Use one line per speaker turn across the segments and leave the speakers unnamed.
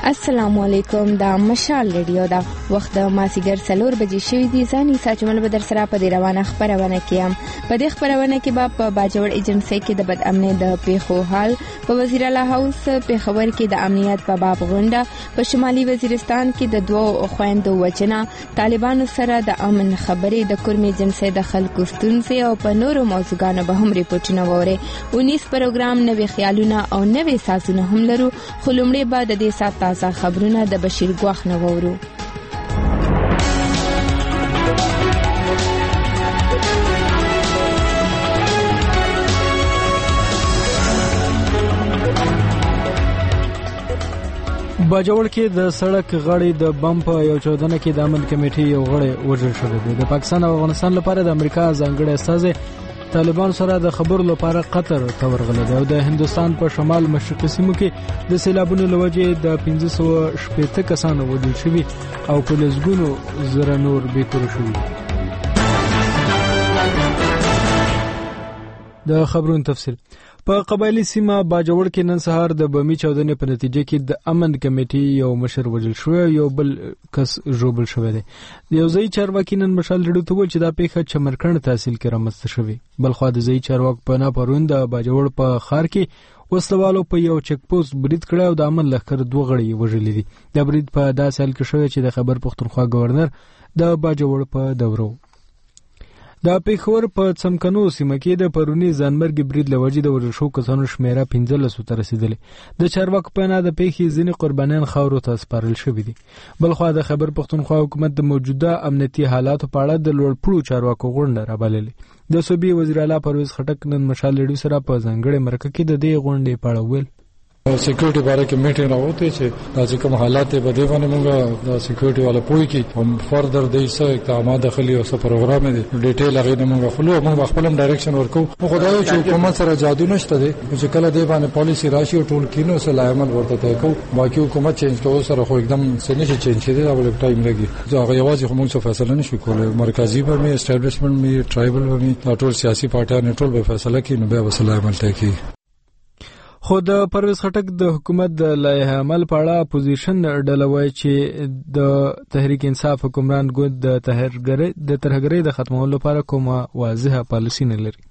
السلام علیکم. دا مشال ریډیو دا وخت د مازیګر 4 بجې شوې دي. ځاني ساجمل بدر سره په دې روانه خبرونه کیم. په دې خبرونه کې په باجوړ ایجنسی کې د بد امنۍ د پیښو حال، په وزیر اعلی هاوس پیښور کې د امنیت په باب غونډه، په شمالي وزیرستان کې د دوه خويندو وجنه، طالبانو سره د امن خبرې، د کورمي ایجنسی د خلکو ستونزې او په نورو موضوعاتو به هم ریپورتونه ووري. 19 پروګرام نوې خیالونه او نوې سازونه هم لرو، خو لومړی به د دې سات تازه خبرونه د بشیر ګواخ نه وورو.
باجوړ کې د سړک غاړې د بم په یو چودنه کې د امن کمیټې یو غړی وژل شوی دی. د پاکستان او افغانستان لپاره د امریکا ځانګړی استازی طالبان سره د خبرو لپاره قطر ته ورغلی دی او د هندستان په شمال مشرقي سیمو کې د سیلابونو لوجې د 1560 کسانو وژل شوي او په لسګونو زره نور بېکوره شوي. د خبرونو تفصیل. په قبایلی سیمه باجوړ کې نن سهار د بمي چودنې په نتیجه کې د امن کمیټې یو مشر وژل شو، یو بل کس ژوبل شوی دی. یو ځای چارواکي نن مشال لړو ته وویل چې دا پیښه چمرکند تحصیل کې رامنځته شوې. بلخوا د ځای چارواک په ناپرون د باجوړ په خار کې وسلوالو په یو چک پوسټ برید کړی او د امن لښکر 2 غړي وژلي دي. د برید په داسې حال کې شوی چې د خیبر پښتونخوا گورنر د باجوړ په دورو. د پیښور په څمکنو سیمه کې د پرونی ځانمرګي برید لوجې د وژل شوو کسانو شمیره 15 ته رسیدلې. د چارواکو په اند د پیښې ځینې قربانیان خاورو ته سپارل شوي دي. بلخوا د خیبر پښتونخوا حکومت د موجوده امنیتي حالاتو په اړه د لوړپوړو چارواکو غونډه رابللې. د صوبې وزیر اعلی پرویز خټک نن مشال لړو سره په ځانګړې مرکه کې د دې غونډې په اړه ویل.
سکیورټي باره کې میټینګ راوته چې دا کوم حالات به دی باندې موږ د سکیورټي والا پوي کې هم فردر د ایسه اقدامات داخلي او پروګرام دی ډیټیل هغه موږ خلو موږ خپل ډایرکشن ورکو. خدای چې حکومت سره جادو نشته دی چې کله دی باندې پالیسی راشي او ټول کینو سره عمل ورته ته کو. باقي حکومت چینج کوو سره خو एकदम سنشي چینج کړي دا ولې ټایم لګي. زه هغه یوازې موږ څه فیصله نشو کولای. مرکزی به می اسټابلیشمنت می ټرایبل به می ټول سیاسي پارټیان ټول به فیصله کوي نو به وسله عمل کوي.
خو د پرویز خټک د حکومت د لایحه عمل په اړه اپوزیشن ډله وایي چې د تحریک انصاف حکمران ګوند د ترهګرۍ د ختمولو لپاره کومه واضحه پالیسي نه لري.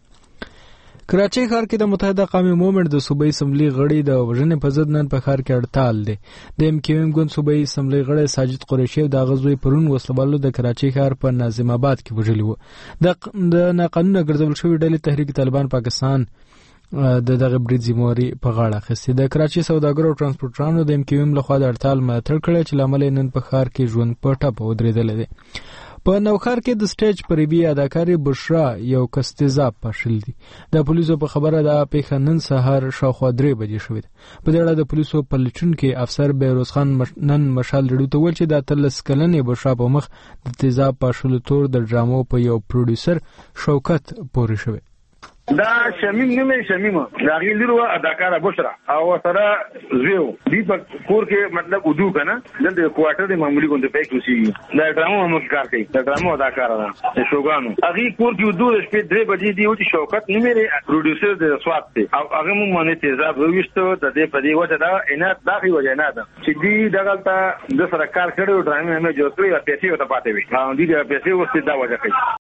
کراچۍ ښار کې د متحده قومي مومنټ د صوبایي اسمبلی غړي د وژنې په ضد نن په ښار کې اړتال دی. د MKM ګوند صوبایي اسمبلی غړی ساجد قریشي د غزوی پرون وسلوالو د کراچۍ ښار په ناظم آباد کې وژلي وو. د ناقانونه ګرځول شوی ډلې تحریک طالبان پاکستان د دغه برید ذمہواري په غاړه اخیستې. د کراچۍ سوداګرو او ترانسپورټرانو د MKM لخوا د هړتال ملاتړ کړی چې لامل نن په ښار کې ژوند په ټپه ودرېدلی دی. په نوښار کې د سټیج پریبي اداکارې بشرا یو کس تیزاب پاشل دي. د پولیسو په خبره د پیښه نن سهار شاوخوا 3 بجې شوې ده. په دې اړه د پولیسو پلټونکي افسر بهروز خان نن مشال لړو ته ویل چې د 13 کلنې بشرا په مخ د تیزاب پاشلو تور د ډرامو په یو پروډوسر شوکت پورې شوی.
دا شمیم نیمه شمیم داغي لرو اداکار بشرا او سره زیو دی په کور کې مطلب ودو کنه د کوارټر د معمولی کوم د پیک وسی دا ډرامو هم کار کوي. دا ډرامو اداکار ده شوګانو اغي کور کې ودو شپې 3 بجې دی او چې شوکت نیمه پروډوسر د سواد ته او هغه مونږ باندې تیزاب وښتو د دې په دی وجه دا انات داخلي وجه نه ده چې دی دغلطه د سره کار کړو ډرامو هم جوړ کړی او پیسې وته پاتې وي او دې د پیسې وسته دا وجه کوي.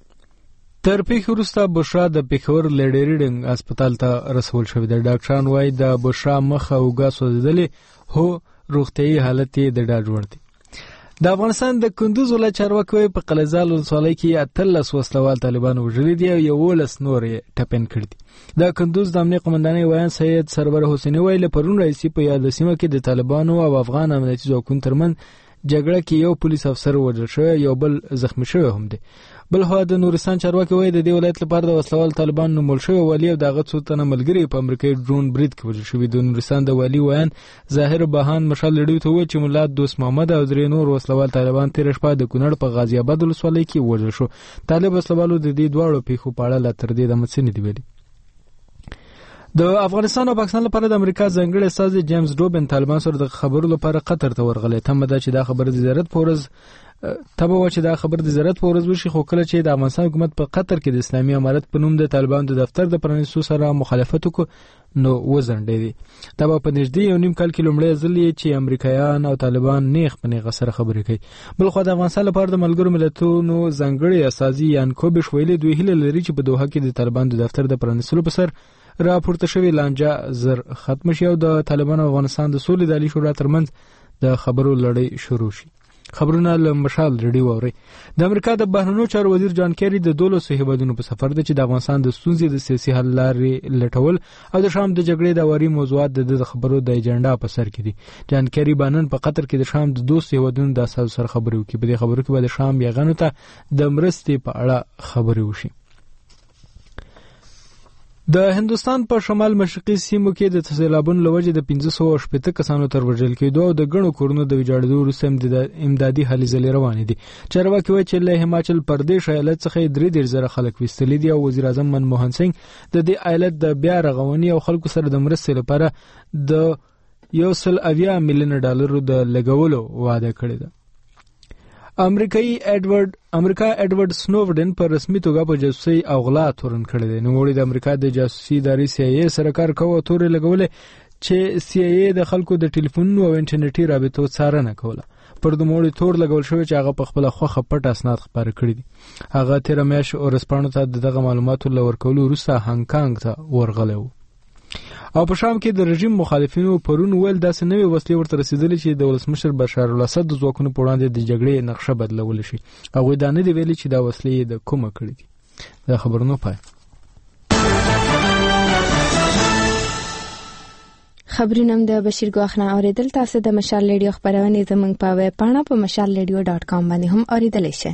تر پیښې وروسته بشرا د پیښور لیډریډنګ هسپتال ته رسول شوې ده. ډاکټران وایي د بشرا مخ او ګاز سوځېدلې هو روغتیايي حالت یې د ډاډ وړ دی. د افغانستان د کندوز ولایت چارواکي په قلعهزال ولسوالۍ کې 13 وسلوال طالبان وژلي دي او 11 نور یې ټپین کړي دي. د کندوز د امنیت قومندانۍ ویان سید سرور حسیني ویل پرون رئیسي په یاد سیمه کې د طالبانو او افغان امنیتي ځواکونو ترمنځ جګړه کې یو پولیس افسر وژل شوی یو بل زخمی شوی هم دی. بل خو د نورستان چارواکي وایي د دې ولایت لپاره د وسلوال طالبان نومول شوی والی او دغه څو تنه ملګري په امریکایي ډرون برید کې وژل شوي. د نورستان د والی ویان ظاهر بهان مشال لړو ته وایي چې مولا دوست محمد او درې نور وسلوال طالبان تیر شپه د کونړ په غازی آباد ولسوالۍ کې وژل شو. طالب وسلوالو د دې دواړو پیښو په اړه لا تر دې د مڅنې دی ویلي. د افغانستان او پاکستان لپاره د امریکا ځانګړي استازي جیمز روبن طالبان سره د خبرو لپاره قطر ته ورغلی. تمه ده چې دا خبره د زیارت پورز تبه و چې دا خبر د ضرورت په ورځ وشي خو کله چې د افغانستان حکومت په قطر کې د اسلامي امارت په نوم د طالبانو د دفتر د پرانیستو سره مخالفت وکړ نو وزنډې دي. دا په نږدې یو نیم کال کې لومړی ځل چې امریکایان او طالبان نیغ په نیغه سره خبرې کوي. بل خو د افغانستان لپاره د ملګرو ملتونو ځانګړي استازي یانکوبیش ویلي دوی هیله لري چې په دوحه کې د طالبانو د دفتر د پرانیستلو په سر راپورته شوی لانجه زر ختم شي او د طالبانو او افغانستان د سولې د عالی شورا ترمنځ د خبرو لړۍ شروع شي. خبرونه له مشال ریډیو اوري. د امریکا د بهرنیو چارو وزیر جان کیری د 12 هیوادونو په سفر دی چې د افغانستان د ستونزې د سیاسي حل لارې لټول او د شام د جګړې د واري موضوعات د خبرو د ایجنډا په سر کې دي. جان کیری بانن په قطر کې د شام د 2 هیوادونو د اساسو سره خبرې وکړي. په دې خبرو کې به د شام یغانو ته د مرستې په اړه خبرې وشي. د هندستان په شمال مشرقي سیمو کې د سیلابونو لوجې د 1580 کسانو تر وژل کېدو او د غنو کورونو د ویجاړېدو وروسته امدادي هلې ځلې روانې دي. چارواکي وایي چې له هماچل پردیش ایالت څخه 3.0 خلک وستلي دي او وزیر اعظم منموهن سنگ د دې ایالت د بیا رغونې او خلکو سره د مرستې لپاره د $170 میلیون د لګولو وعده کړې ده. امریکا ایډورډ سنوډن په رسمي توګه په جاسوسي او غلا تورن کړی دی. نوموړي د امریکا د جاسوسي ادارې CIA سره کار کوي او تورې لګولې چې CIA د خلکو د ټلیفونونو او انټرنیټي رابطو څارنه کوله. پر نوموړي تور لګول شوی چې هغه په خپل خوخه پټ اسناد خبره کړی دي. هغه تیر میاشت ورسپانو ته دغه معلوماتو لور کولو وروسته هانګ کانګ ته ورغلی و. او په شام کې د رژیم مخالفینو پرون ویل داسې نوې وسلې ورته رسیدلې چې د ولسمشر بشار الاسد د ځواکونو په وړاندې د جګړې نقشه بدلول شي. هغوی دا نه دی ویلي چې دا وسلې د کومه کړې دي. دا خبرونه پای.
خبرونه د بشیر ګواخنا اوریدل. تاسو د مشال ریډیو خبرونه زموږ په ویب پاڼه په mashalradio.com باندې هم اوریدلی شئ.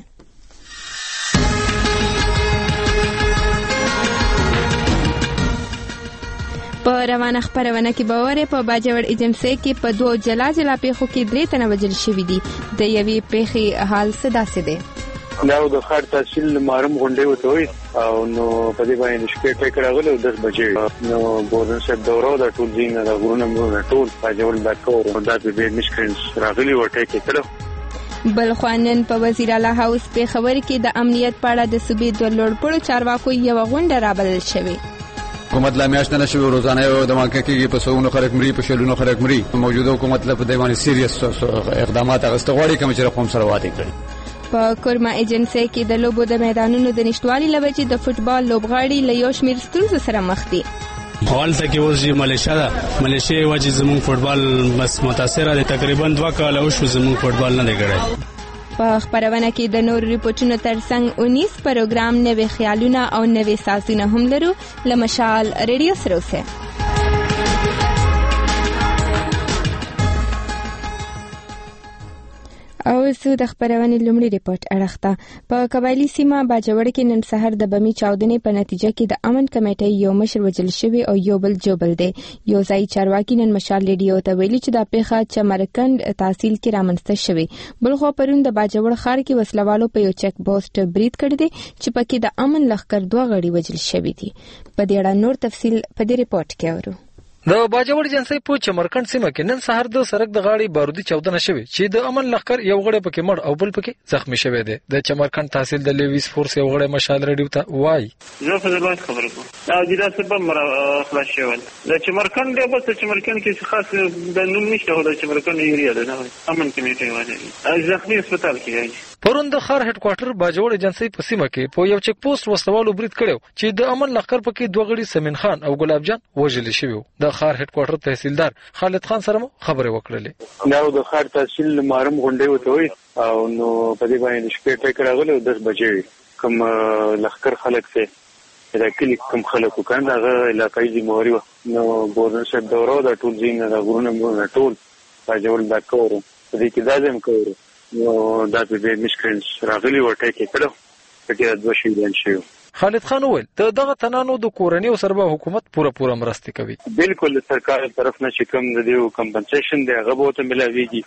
په روانه خبرونه کې باور په باجوړ ایجنسی کې په 2 جلا پیښو کې 3 تنه وژل شوي دي. د یوې پیښې حال څه داسې دی؟
دا د خار تحصیل مارم غونډې وته وي او نو په دې باندې شپې ټیک راغله 10 بجې نو بورن سب دورو د ټول دین د غرونه مو ټول باجوړ باکور دا به مشکرنس راغلي ورته کې کړو.
بل خوانن په وزیر اعلی هاوس په خبر کې د امنیت په اړه د صوبې د لوړپوړو چارواکو یو غونډه رابلل شوې.
حکومت لا میاشت نه شوی روزانه یو د مارکه کې په سونو خلک مری په شلونو خلک مری موجوده حکومت له په دیوانه سیریس اقدامات غستغواړي کوم چې رقم سره واده کړي.
په کورما ایجنسی کې د لوبو د میدانونو د نشټوالي لوجې د فوتبال لوبغاړي له یو شمېر ستونزو سره مخ دي.
حالت کې اوس ملیشیا ده ملیشیا وجه زموږ فوتبال بس متاثر ده. تقریبا 2 کال او شو زموږ فوتبال نه دی کړی.
په خبرونه کې د نور ریپورتونو ترڅنګ 19 پروګرام نوې خیالونه او نوې سازونه هم لرو. لمشال ریډیو سره اوسه. او زه د خبرونې لومړی ریپورت اړخته. په قبایلی سیمه باجوړ کې نن سحر د بمی چاودنې په نتیجه کې د امن کمیټې یو مشر وژل شوی او یو بل جوبل دی. یو ځای چارواکي نن مشال ریډیو ته ویلي چې دا پیښه چمرکند تحصیل کې رامنځته شوې. بل خو پرون د باجوړ ښار کې وسلوالو په یو چک پوسټ برید کړی دی چې پکې د امن لښکر 2 غړي وژل شوی دي. په دې اړه نور تفصیل په دې ریپورت کې اورو.
د باجوړ جنسي په چمرکند سیمه کې نن سحر د سرک د غاړي بارودي چاودنه شوې چې د امن لښکر یو غړی پکې مړ او بل پکې زخمی شوی دی. د چمرکند تحصیل د لیویس فورس یو غړی مشال ریډیو ته وایي
زه په دې باندې خبره کوم او د داسې په خلاص شوی د چمرکند دی په چمرکند کې خاص د نوم نشته د چمرکند ایریا ده امن کمیټه وایي زخمی هسپتال کې دی.
پرون د خار هډ کوارټر باجوړ ایجنسی په سیمه کې په یو چک پوسټ وسوالو برید کړو چې د امن لښکر پکې 2 غړي سمین خان او ګلاب جان وژل شوی. د خار هډ کوارټر تحصیلدار خالد خان سره خبرې وکړلې.
دا د خار تحصیل مارم غونډې وته وي او نو په دې باندې شپې ټیک راغله 10 بجې کوم لښکر خلک څه دا کلی کوم خلکو کنده هغه علاقې دی موري نو بورن سب دورو د ټول دین د غرونه مو ټول باجوړ باکور په دې کې دازم کوي نو دا به مشکل راغلی ورته کې کړو پکې 2 شي دین شي.
خالد خان وویل دغه تنانو د کورنۍ او سربا حکومت پوره مرسته کوي.
بالکل سرکار طرف نه چې کوم د دیو کمپنسیشن دی هغه به ته ملاويږي.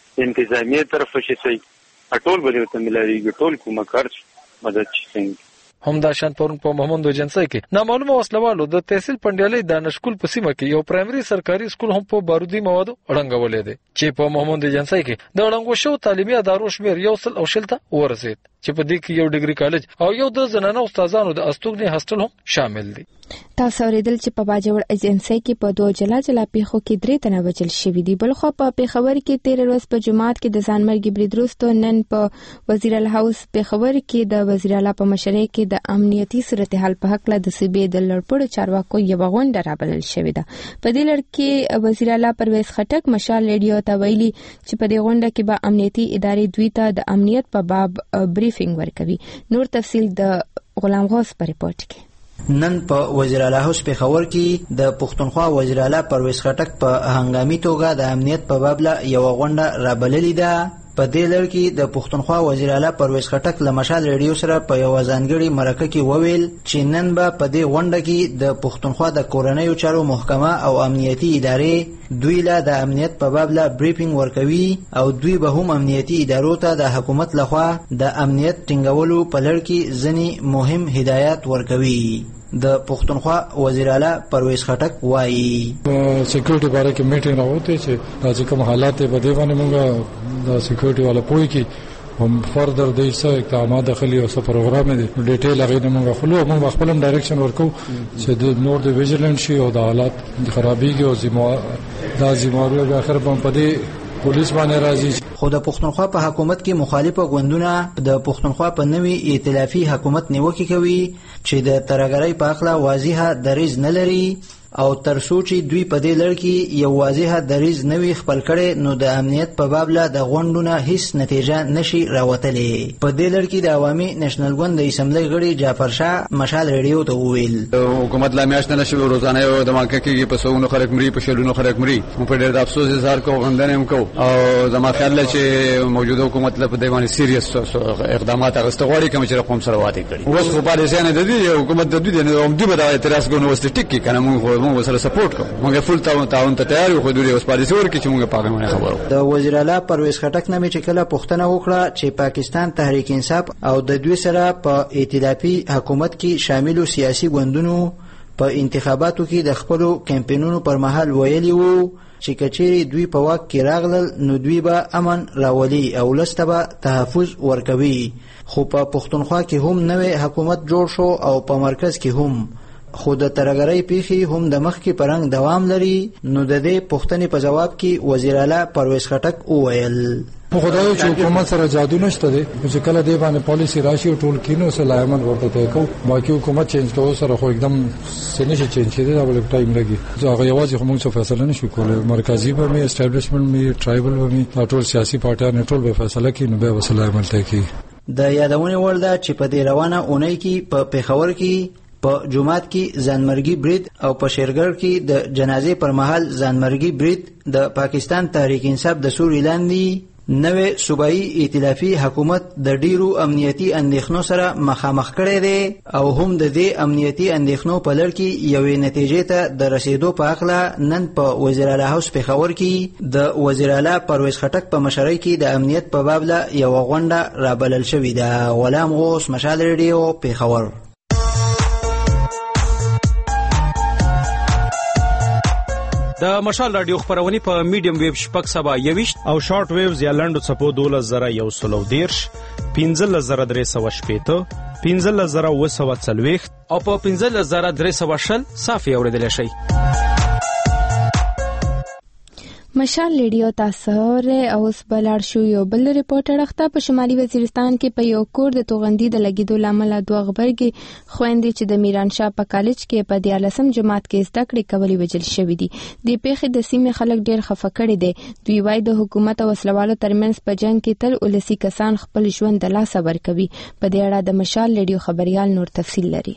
انتظامیه طرف شي ټول به ته ملاويږي ټول کومه خرچ مدد شي.
همدا شان پرون په محمد ایجنسی کې نامعلومه وسلوالو د تحصیل پنډیالۍ د نشکول په سیمه کې یو پرایمري سرکاري سکول هم په بارودي موادو اړنګولې دی چې په محمد ایجنسی کې د اړنګو شو تعلیمي ادارو شمیر 100 ته ورسید چې په دې کې یو ډیګري کالج او یو د زنانه استادانو د استوګنې هاستل هم شامل دي.
تاسو اوریدل چې په باجوړ ایجنسی کې په دوه جلا پیښو کې 3 تنه وژل شوي دي. بل خو په پیښور کې 13 ورځ په جماعت کې د ځانمرګي برید وروسته نن په وزیر الهاوس پیښور کې د وزیر اعلی په مشرۍ کې د امنیتي صورتحال په حق له د صوبې د لړپړو چارواکو یو غونډه رابلل شوې ده. په دې لړ کې وزیر اعلی پرویز خټک مشال ریډیو ته ویلي چې په دې غونډه کې به امنیتي ادارې دوی ته د امنیت په باب بریفینګ ورکوي. نور تفصیل د غلام غوث په ریپورت کې.
نن په وزیر اعلی هاوس پیښور کې د پښتونخوا وزیر اعلی پرویز خټک په هنګامي توګه د امنیت په باب له یو غونډه رابللې ده. په دې لړ کې د پښتونخوا وزیر اعلی پرویز خټک له مشال ریډیو سره په یو ځانګړي مرکه کې وویل چې نن به په دې غونډه کې د پښتونخوا د کورنیو چارو محکمه او امنیتي ادارې دوی له د امنیت په باب له بریفینګ ورکوي او دوی به هم امنیتي ادارو ته د حکومت لخوا د امنیت ټینګولو په لړ کې ځینې مهم هدایات ورکوي. د پښتونخوا وزیر اعلی پرویز خټک وایي
سکیورټي باره کې میټینګ راوته چې د کوم حالات په دی باندې موږ د سکیورټي والا پوي کې هم فردر دیسه اقدامات داخلي او څه پروګرام دي ډیټیل هغه موږ خلو موږ خپل ډایرکشن ورکو چې د نور د ویجیلنت شي او د حالات خرابېږي او زموږ د اخر په دې پولیس باندې راځي.
خو د پښتونخوا په حکومت کې مخالفه ګوندونه د پښتونخوا په نوي ائتلافي حکومت نیوکه کوي چې د ترګرۍ په اخلا واضحه دریځ نه لري او تر څو چې دوی په دې لړ کې یو واضحه دریځ نوي خپل کړي نو د امنیت په باب له د غونډونه هیڅ نتیجه نشي راوتلې. په دې لړ کې د عوامي نېشنل ګوند د اسمبلی غړي جعفر شاه مشال ریډیو ته وویل
حکومت لا میاشت نه شوی روزانه یو د ماکه کې په سونو خلک مري په شلونو خلک مري په ډېر د افسوس اظهار کوم غندنه هم کو او زما خیال چې موجوده حکومت له په دیوان سیریس اقدامات غستغوري کوم چې قوم سره واده کړي. اوس خو پالیسیان د دې حکومت د دوی نه هم دی به د اعتراض کوو وست ټیک کې کنه موږ سره سپورټ کوو موږ فل تعاون ته تیار یو خو دوی اوس پالیسي ورکړي چې موږ پاګه باندې خبرو.
د وزیر اعلی پرویز خټک نه چې کله پښتنه وکړه چې پاکستان تحریک انصاف او د دوی سره په ائتلافي حکومت کې شاملو سیاسي ګوندونو په انتخاباتو کې د خپل کمپاینونو پر مهال ویلي وو چې کچېری دوی په واک کې راغلل نو دوی به امن راولي او لسته به تحفظ ورکوي. خو په پښتونخوا کې هم نوې حکومت جوړ شو او په مرکز کې هم خو د ترګرۍ پیخي هم د مخ کې پرنګ دوام لري. نو د دې پښتنې په جواب کې وزیر اعلی پرویز خټک وویل
په خدای چې حکومت سره جادو نشته دی چې کله دی باندې پالیسی راشي او ټول کینو سره لایمن ورته کو باقي حکومت چینج کوو سره خو एकदम سنشي چینج شي دا ولې ټایم لګي ځکه یوازې خو موږ څه فیصله نشو کولای. مرکزی به می اسټابلیشمنت می ټرایبل به می ټول سیاسي پارټیان ټول به فیصله کوي نو به وسله عمل کوي.
د یادونه ولدا چې په دې روانه اونۍ کې په پیښور کې په جمعات کې ځانمرګي برید او په شیرګړ کې د جنازې پر مهال ځانمرګي برید د پاکستان تحریک انصاف د سوري لاندې نوې صوبایي ائتلافي حکومت د ډیرو امنیتي اندېښنو سره مخامخ کړي دي او هم د دې امنیتي اندېښنو په لړ کې یوې نتیجې ته د رسیدو په اخلا نن په وزیر اعلی هاوس پیښور کې د وزیر اعلی پرویز خټک په مشرۍ کې د امنیت په باب له یو غونډه رابلل شوې ده. غلام غوث مشال ریډیو پیښور.
د مشال رادیو خبرونه په میډیم ویو شپږ سبا 21 او شارټ ویوز یا لنډو چپو 12110 15315 15040 او په 15320 صافي اوریدل شي.
مشال ریډیو تاسو او اوس بلار شو یو بل ریپورټر اخته په شمالي وزیرستان کې په یو کور د توغندي د لګیدو لامل دوه غبرګي خويندې چې د میران شاه په کالج کې په 14 جماعت کې زده کړې کولې وجل شوې دي. د پیښې د سیمې خلک ډېر خفه کړي دي. دوی وايي د حکومت او وسلوالو ترمنځ په جنگ کې تل ولسی کسان خپل ژوند د لاسه ورکوي. په دې اړه د مشال ریډیو خبريال نور تفصیل لري.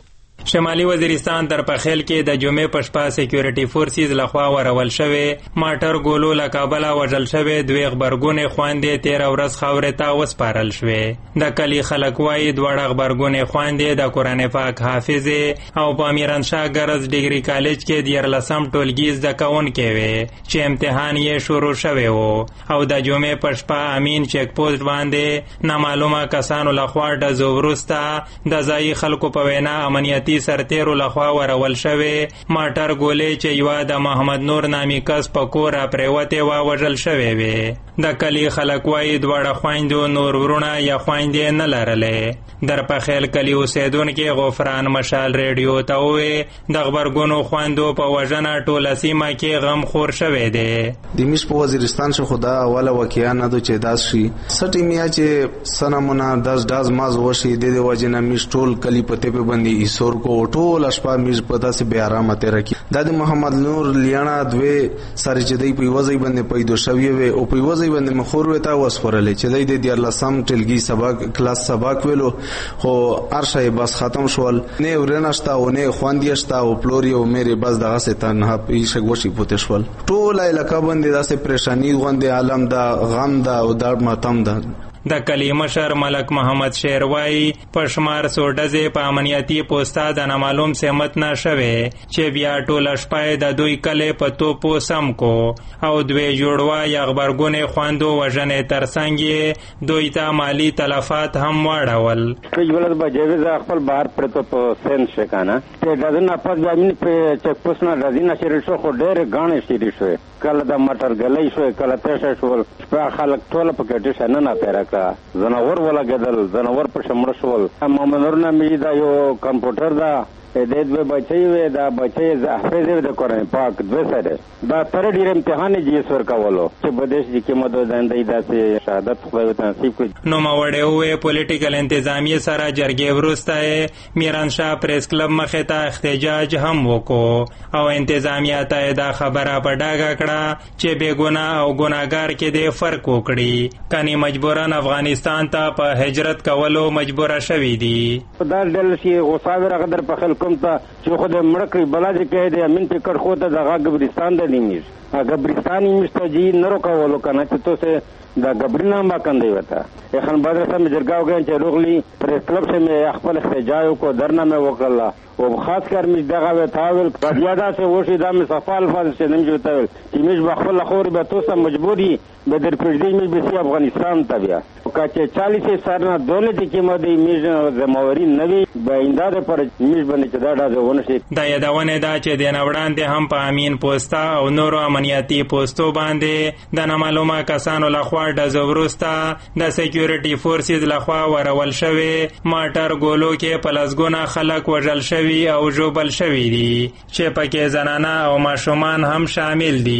شمالي وزیرستان تر پخیل کې د جمعې په شپه سکیورټي فورسز لخوا ورول شوی ماټر ګولو له کابله وژل شوی دوی خبرګونې خواندې 13 ورځ خاورې ته وسپارل شوې. د کلي خلک وایي دواړه خبرګونې خواندې د قرآن پاک حافظې او په امیرانشاه ګرز ډیګري کالج کې 14 ټولګي زده کوونکې وې چې امتحان یې شروع شوی و او د جمعې په شپه امین چیک پوسټ باندې نامعلومه کسانو لخوا ډزو وروسته د ځایي خلکو په وینا امنیتي سرتیرو لخوا ورول شوی ماټر ګولې چې یوه د محمد نور نامي کس په کور پرېوتې وه وژل شوی وې. د کلي خلک وایي دواړه خویندو نور ورونه یا خویندې نه لرلې. در پخیل کلي اوسیدونکي غفران مشال ریډیو ته وویل د غبرګونو خویندو په وژنه ټوله سیمه کې غم خور شوی دی.
د میش په وزیرستان شو خدا اوله واقعیا نه دو چې داس شي سټی میا چې سنمونه 10 ډاز ماز وشي د دې وجنه میش ټول کلي پته په باندې ایثور کو ټول شپه میز پتا سي به آرام ته راکی. د محمد نور لیانا دوی سره چې دی په وځي باندې پیدا شوی وي او په وځي باندې مخور وتا وسفرلې چې دی د 14 ټلګي سبق کلاس سبق ویلو خو ارشه بس ختم شول نه ورناشتا او نه خواندیشتا او پلوریو مېری بس دغه سه تنها پیښه غوشي پوتې شول. ټول علاقه باندې داسې پریشانی غوندې عالم دا غم دا او درد ماتم دا.
د کلي مشر ملک محمد شیر وایي په شمار څو ډزې په امنیتي پوسته د نامعلوم سمت نه شوې چې بیا ټوله شپه د دوی کلی په توپو سم کو او دوی جوړوا یا غبرګونې خواندو وژنې ترڅنګ یې دوی ته مالي تلفات هم واړول.
یولس بجې زه خپل بهر پرته په سین شکانه ته دزنه پس بیا په چک پوسټ نه دزنه شریل شو خو ډېر غاڼې شریل شو کله د مټر غلې شو کله تشه شول په خلک ټول په کټه شنه نه پیرا زناور ولګېدل زناور په شمړ شول. محمد نور نامي دا یو کمپیوټر دا د دوی بچي وي دا بچي حافظ د قرآن پاک دوی سره دا تر ډیر امتحان یې سور کولو چې بدیش کې مدد دندې داسې شهادت خو ته نصیب کړي.
نو ماوړې وې پولیټیکل انتظامیه سره جرګې وروسته میرانشاه پریس کلب مخې ته احتجاج هم وکړو او انتظامیه ته دا خبره په ډاګه کړه چې بېګناه او ګناهګار کې دې فرق وکړي کني مجبورن افغانستان ته په هجرت کولو مجبوره شوي دي.
دا ډل شي غوساوي راغدر په خلک کوم ته چې خو د مړکړي بلا دې کې د امین پکړ خو ته دغه قبرستان د نیمیش قبرستان یې مستجی نه روکولو کنه چې تو سه د قبرنا ما کندې وتا خان بدر سم جرګاو غن چې روغلی پریس کلب سے مې خپل احتجاج کو درنا مې وکړه او خاص کر مې دغه وتاول بیا سے وشي د مصفال فاز سے نم جوتاول چې مې بخل خور به تو سم مجبوری بدر پردی مې به افغانستان ته بیا کچې 40 سرنا دولت کې مودي مې زموري نوي باینده پر مې باندې چې دا ډاونه شي.
دا یادونه دا چې د نوړاندې هم په امین پوستا او نورو امنیتي پوسټو باندې د نامعلومه کسانو لخوا ډزو وروسته د سکیورټي فورسز لخوا ورول شوی ماټر ګولو کې په لسګونه خلک وژل شوي او ژوبل شوي دي چې پکې زنانه او ماشومان هم شامل دي.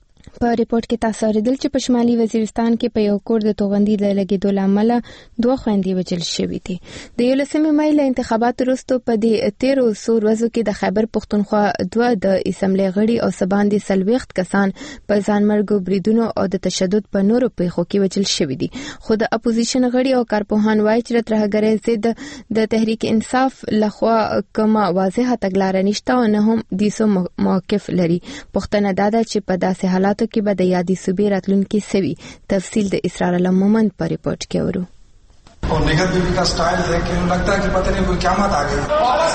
په ریپورت کې تاسو اوریدل چې په شمالي وزیرستان کې په یو کور د توغندي د لګیدو لامل 2 خويندې وژل شوې دي. د 11 مې له انتخاباتو وروسته په دې 13 ورځو کې د خیبر پختونخوا 2 د اسمبلی غړي او سباندې سلويخت کسان په ځانمرګو بریدونو او د تشدد په نورو پیښو کې وژل شوې دي. خو د اپوزیشن غړي او کارپوهان وایي چې ترهګرۍ ضد د تحریک انصاف لخوا کومه واضحه تګلارې نشته او نه هم دیسو موقف لري. پښتنه دا ده چې په داسې حالاتو کې به د یادي صوبې راتلونکي سوي. تفصیل د اسرار علم مومند پر ریپورت کې ورو.
और निगत बीवी का स्टाइल है कि लगता है कि पता नहीं कोई क़यामत आ गई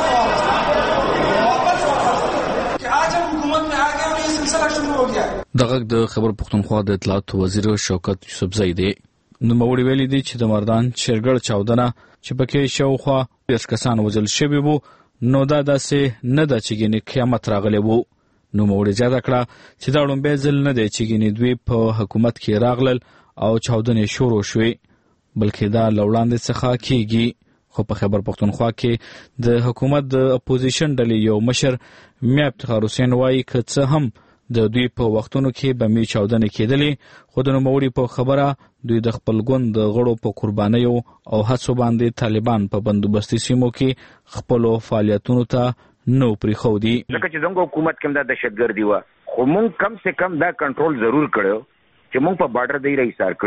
कि आज हम हुकूमत में आ गए और ये सिलसिला शुरू हो गया है.
دغه د خبر پختونخوا د اطلاعات وزیر شوکت یوسفزئی دی نو موري ویلي دي چې د مردان شیرګړ چاودنه چې پکې شاوخوا 10 کسان وژل شوي وو نو دا داسې نه ده چې ګینه قیامت راغلی وو. نو موري زیاته کړه چې دا لومبه ځل نه دی چې ګینه دوی په حکومت کې راغلل او چاودنې شروع شوې بلکې دا لوړاندې څخه کیږي. خو په خبر پختونخوا کې د حکومت د اپوزیشن ډلې یو مشر میا افتخار حسین وایي که څه هم د دوی په وختونو کې به می چاودنې کېدلې خو د نوموړي په خبره دوی د خپل ګوند د غړو په قربانیو او هڅو باندې طالبان په بندوبستي سیمو کې خپل فعالیتونو ته نو پریخو دي.
لکه چې څنګه حکومت کوم د دهشتګردي و خو مونږ کم سے کم دا کنټرول ضرور کړو چې مونږ په بارډر دی رئیسار کړو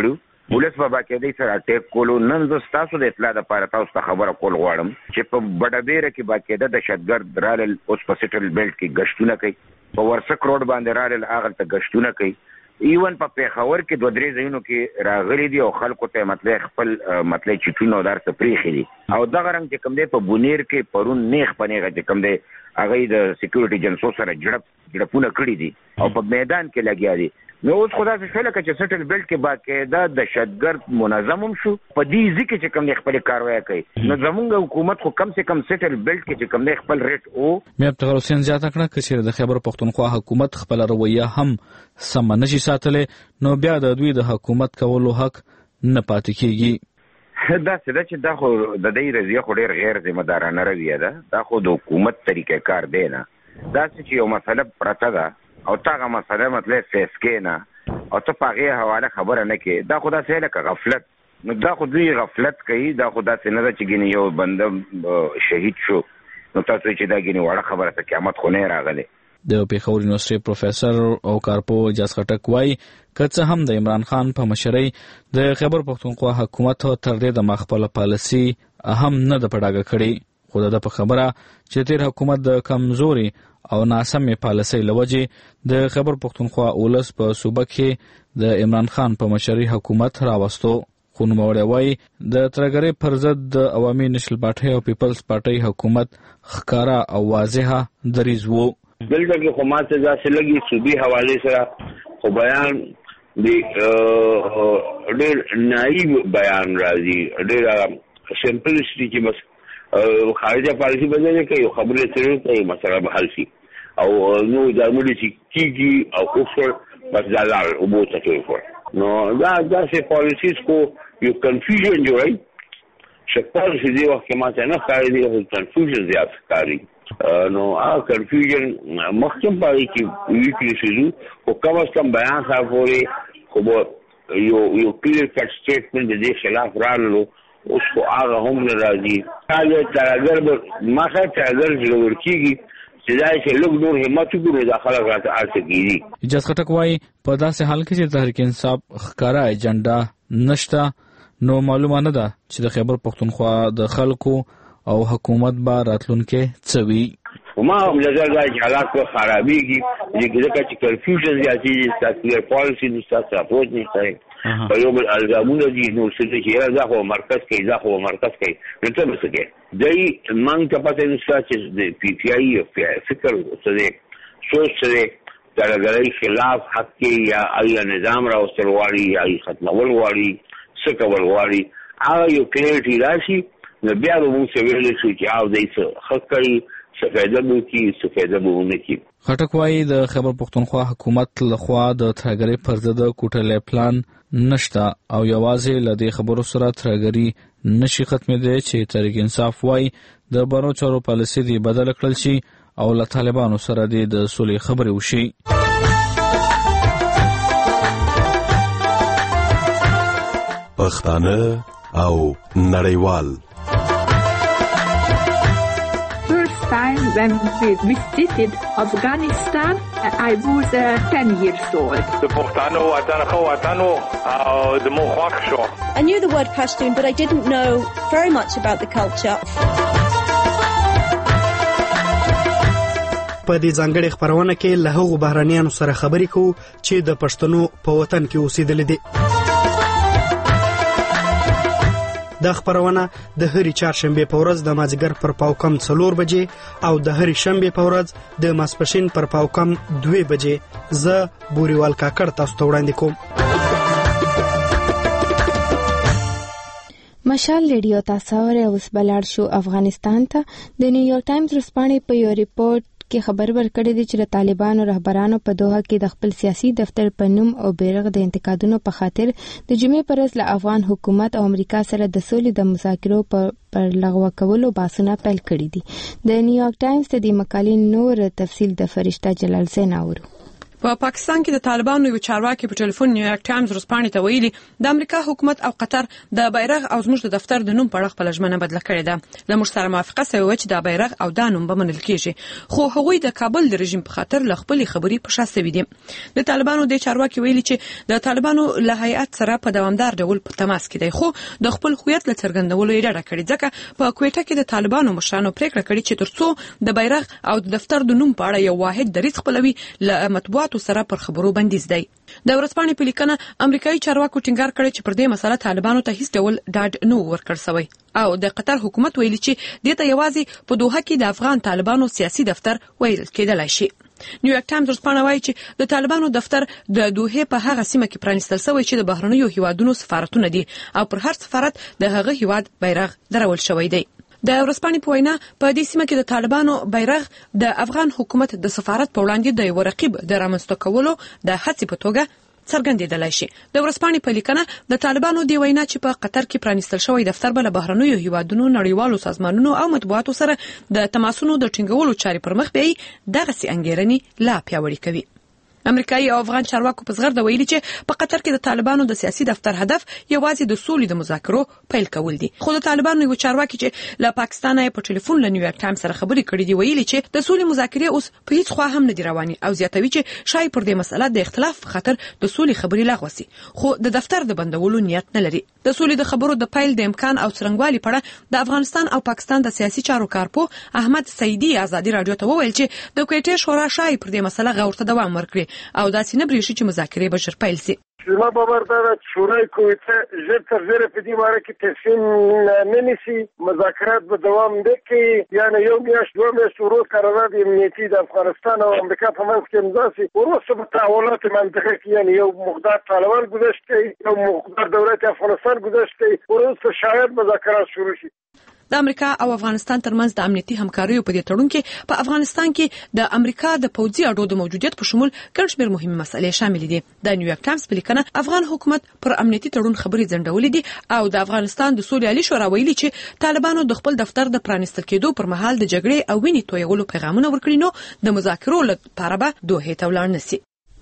ولس په باقاعده سره اٹیک کولو. نن زه تاسو د اطلاع لپاره تاسو ته خبره کول غواړم چې په بډابیره کې باقاعده دهشتګرد رالل اوس په سټل بیلټ کې گشتونه کوي، په ورسک روډ باندې رالل هغه ته گشتونه کوي، ایون په پیښور کې 2-3 ځایونو کې راغلي دي او خلکو ته مطلب خپل مطلب چټونو درته پریخي دي. او دغه رنګ چې کوم دی په بونیر کې پرون نیخ پنیغه چې کوم دی هغه د سکیورټي جنسو سره جړپونه کړی دي او په میدان کې لګیا دي. نو اوس خدا څه شول چې سټل بیلټ کې باقاعده دهشتګرد منظم شو په دې ځکه چې کوم خپل کاروایی کوي. نو زمونږ حکومت خو کم سے کم سټل بیلټ کې چې کوم خپل ریټ او
مې په حسین زیاته کړه چې د خیبر پختونخوا حکومت خپل رویه هم سم نشي ساتلې نو بیا د دوی د حکومت کولو حق نه پاتې کیږي.
دا څه چې دا خو د دې رضیه خو ډیر غیر ذمہ دارانه رویه ده، دا خو د حکومت طریقې کار دی نه. دا چې یو مسله پرته ده او تاغه مسله مطلب فیس کې نه او ته پاغه حواله خبره نه کې، دا خدا سه لکه غفلت. نو دا خو دوی غفلت کوي، دا خدا سه نه چې ګنې یو بنده شهید شو نو تاسو چې دا ګنې وړه خبره ته قیامت خو نه راغله.
د پیښور یونیورسيټي پروفیسور او کارپو اجاز خټک وایي کڅه هم د عمران خان په مشرۍ د خیبر پختونخوا حکومت تر دې د مخبل پالیسي اهم نه د پړاګه کړي، خو د په خبره چې تیر حکومت د کمزوري او ناسمه پالیسي لوجه د خیبر پختونخوا اولس په صوبه کې د عمران خان په مشرۍ حکومت راوستو. خو نوموړی وایي د ترګرې پر ضد د عوامي نېشنل پارټي او پیپلز پارټي حکومت ښکارا او واضحه دریځ وو.
دلته کې خو ماته ځکه لګي صوبي حواله سره خو بیان دی ډېر نایب بیان راځي، ډېر سمپلسټي کې بس خارجه پالیسي بدلې کوي، خبرې سره کوي، مسله به حل شي او نو ځمړي چې کیږي او اوفر بس دلال او بو ته کوي. نو دا سه پالیسیز کو یو کنفیوژن جوړي شپږ شي دی وخت ماته نه ښکاري دی کنفیوژن زیات ښکاري. نو کنفیوژن مخکم پاره کې ویکلی شو او کم از کم بیان صاحب وره خو یو کلیر کټ سټیټمنټ د دې خلاف رالو اوس خو هغه هم نه راځي. هغه ترګر ماخه ترګر جوړ کیږي چې دا چې لوګ نور همت وګوري د خلک راته ارڅګيږي.
اجازه خټک وایي په داسې حال کې چې تحریک انصاف ښکارا ایجنډا نشته نو معلومه نه ده چې د خیبر پختونخوا د خلکو او حکومت با راتلونکي څوي.
ما نظر دا چې حالات کو خرابېږي چې کنفیوژن زیاتې ستاسو پالیسي د ستاسو اپروچ نشته په یو بل الزامونه دي نو څه چې دا خو مرکز کوي دا خو مرکز کوي نو ته څه کوي دای مانګ ته پته نشته چې د پی پی آی فکر څه سوچ څه درګړی خلاف حق کې یا ای نظام راوستل واړي یا ختمول واړي څه کول واړي هغه یو کلیرټی راشي نو بیا موږ څه ویل شو چې او دای څه حق کوي څه فائدہ مو کی څه فائدہ مو نه کی.
خټک وایي د خیبر پختونخوا حکومت لخوا د ترګری پر ضد کوټلې پلان نشته او یوازې لدی خبرو سره ترګری نشي ختمېدی چې تحریک انصاف وایي د بانو چارو پالیسي دی بدل کړل شي او له طالبانو سره د صلح خبرې وشي.
پښتانه او نړیوال
time when we visited Afghanistan, I was 10 years old.
I knew the word Pashtun, but I didn't know very much about the culture.
په دې ځانګړي خبرونه کې له هغو بهرانيانو سره خبرې کوو چې د پښتنو په وطن کې اوسېدل دي. دا خبرونه د هرې چهارشنبه په ورځ د مازیګر پر پاوکم 4 بجې او د هرې شنبه په ورځ د ماسپښین پر پاوکم 2 بجې زه بوريوال کاکړ تاسو ته وړاندې کوم.
مشال ریډیو تاسو اوس بلار شو افغانستان ته. د نیویارک ټایمز رسپانې په یو ریپورت کې خبر ورکړی دی چې د طالبانو رهبرانو په دوحه کې د خپل سیاسي دفتر په نوم او بیرغ د انتقادونو په خاطر د جمعې پر ورځ له افغان حکومت او امریکا سره د سولې د مذاکرو پر لغوه کولو بحثونه پیل کړي دي. د نیویارک ټایمز ته د مقالې نور تفصیل د فرشته جلال زین اورو.
په پاکستان کې د طالبانو یو چارواکي په ټلیفون نیویارک ټایمز ورځپاڼې ته ویلي د امریکا حکومت او قطر د بیرغ او زموږ د دفتر د نوم په اړه خپل ژمنه بدله کړې ده. له موږ سره موافقه شوې و چې د بیرغ او د نوم به منل کیږي، خو هغوی د کابل د رژیم په خاطر له خپل خبرې په شا سوي دي. د طالبانو د چارواکي ویلي چې د طالبانو له هیئت سره په دوامدار ډول په تماس کې دی، خو د خپل هویت له څرګندولو یې ډډه کړې، ځکه په کوټه کې د طالبانو مشرانو پریکړه کړې چې ترڅو د بیرغ او د دفتر د نوم په اړه یو واحد دریځ خپلوي له مطبوعاتو سره پر خبرو بندیز دی. د ورځپاڼې په لیکنه امریکایي چارواکو ټینګار کړی چې پر دې مسله طالبانو ته هیڅ ډول ډاډ نه ورکړ شوی، او د قطر حکومت ویلي چې دې ته یوازې په دوحه کې د افغان طالبانو سیاسي دفتر ویل کېدلای شي. نیویارک ټایمز ورځپاڼه وایي چې د طالبانو دفتر د دوحه په هغه سیمه کې پرانیستل شوی چې د بهرنیو هیوادونو سفارتونه دي، او پر هر سفارت د هغه هیواد بیرغ درول شوی دی. د ورځپاڼې په وینا په دې سیمه کې د طالبانو بیرغ د افغان حکومت د سفارت په وړاندې د یو رقیب د رامنځته کولو د هڅې په توګه څرګندېدلای شي. د ورځپاڼې په لیکنه د طالبانو دی وینا چې په قطر کې پرانیستل شوی دفتر به له بهرنیو هیوادونو، نړیوالو سازمانونو او مطبوعاتو سره د تماسونو د ټینګولو چارې پر مخ بیایي، دغسې انګېرنې لا پیاوړې کوي. امریکایي او افغان چارواکو په زغرده ویلي چې په قطر کې د طالبانو د سیاسي دفتر هدف یوازې د سولې د مذاکرو پیل کول دي. خو د طالبانو یو چارواکي چې له پاکستان په ټلیفون له نیویارک ټایمز سره خبرې کړې دي ویلي چې د سولې مذاکرې اوس په هیڅ خوا هم نه دي روانې، او زیاتوي چې شاید پر دې مسله د اختلاف په خاطر د سولې خبرې لغوه سي، خو د دفتر د بندولو نیت نه لري. د سولې د خبرو د پیل د امکان او څرنګوالي په اړه د افغانستان او پاکستان د سیاسي چارو کارپوه احمد سیدی آزادي رادیو ته وویل چې د کوټې شورا شاید پر دې مسله غور ته دوام ورکړي، او داسې نه برېښي چې مذاکرې به ژر پیل سي.
زما باور دا ده چې شورای کوټه ژر تر ژره په دې باره کې تصمیم نه نیسي، مذاکرات به دوام وکړي، یعنې یو میاشت دوه میاشتې وروسته قرارداد امنیتي د افغانستان او امریکا په منځ کې امضا سي، وروسته به تحولات منطقه کې یعنې یو مقدار طالبان گذشت کوي، یو مقدار دولت افغانستان گذشت کوي، وروسته شاید مذاکرات شروع شي.
د امریکا او افغانستان ترمنځ د امنیتي همکاریو په دې تړون کې په افغانستان کې د امریکا د پوځي اډو د موجودیت په شمول ګڼ شمېر مهمې مسلې شامل دي. د نیویارک ټایمز په لیکنه افغان حکومت پر امنیتي تړون خبرې ځنډولې دي، او د افغانستان د سولې عالی شورا ویلي چې طالبانو د خپل دفتر د پرانیستل کېدو پر مهال د جګړې او وینې تویولو پیغامونه ورکړي، نو د مذاکرو لپاره به دوحې ته ولاړ نشي.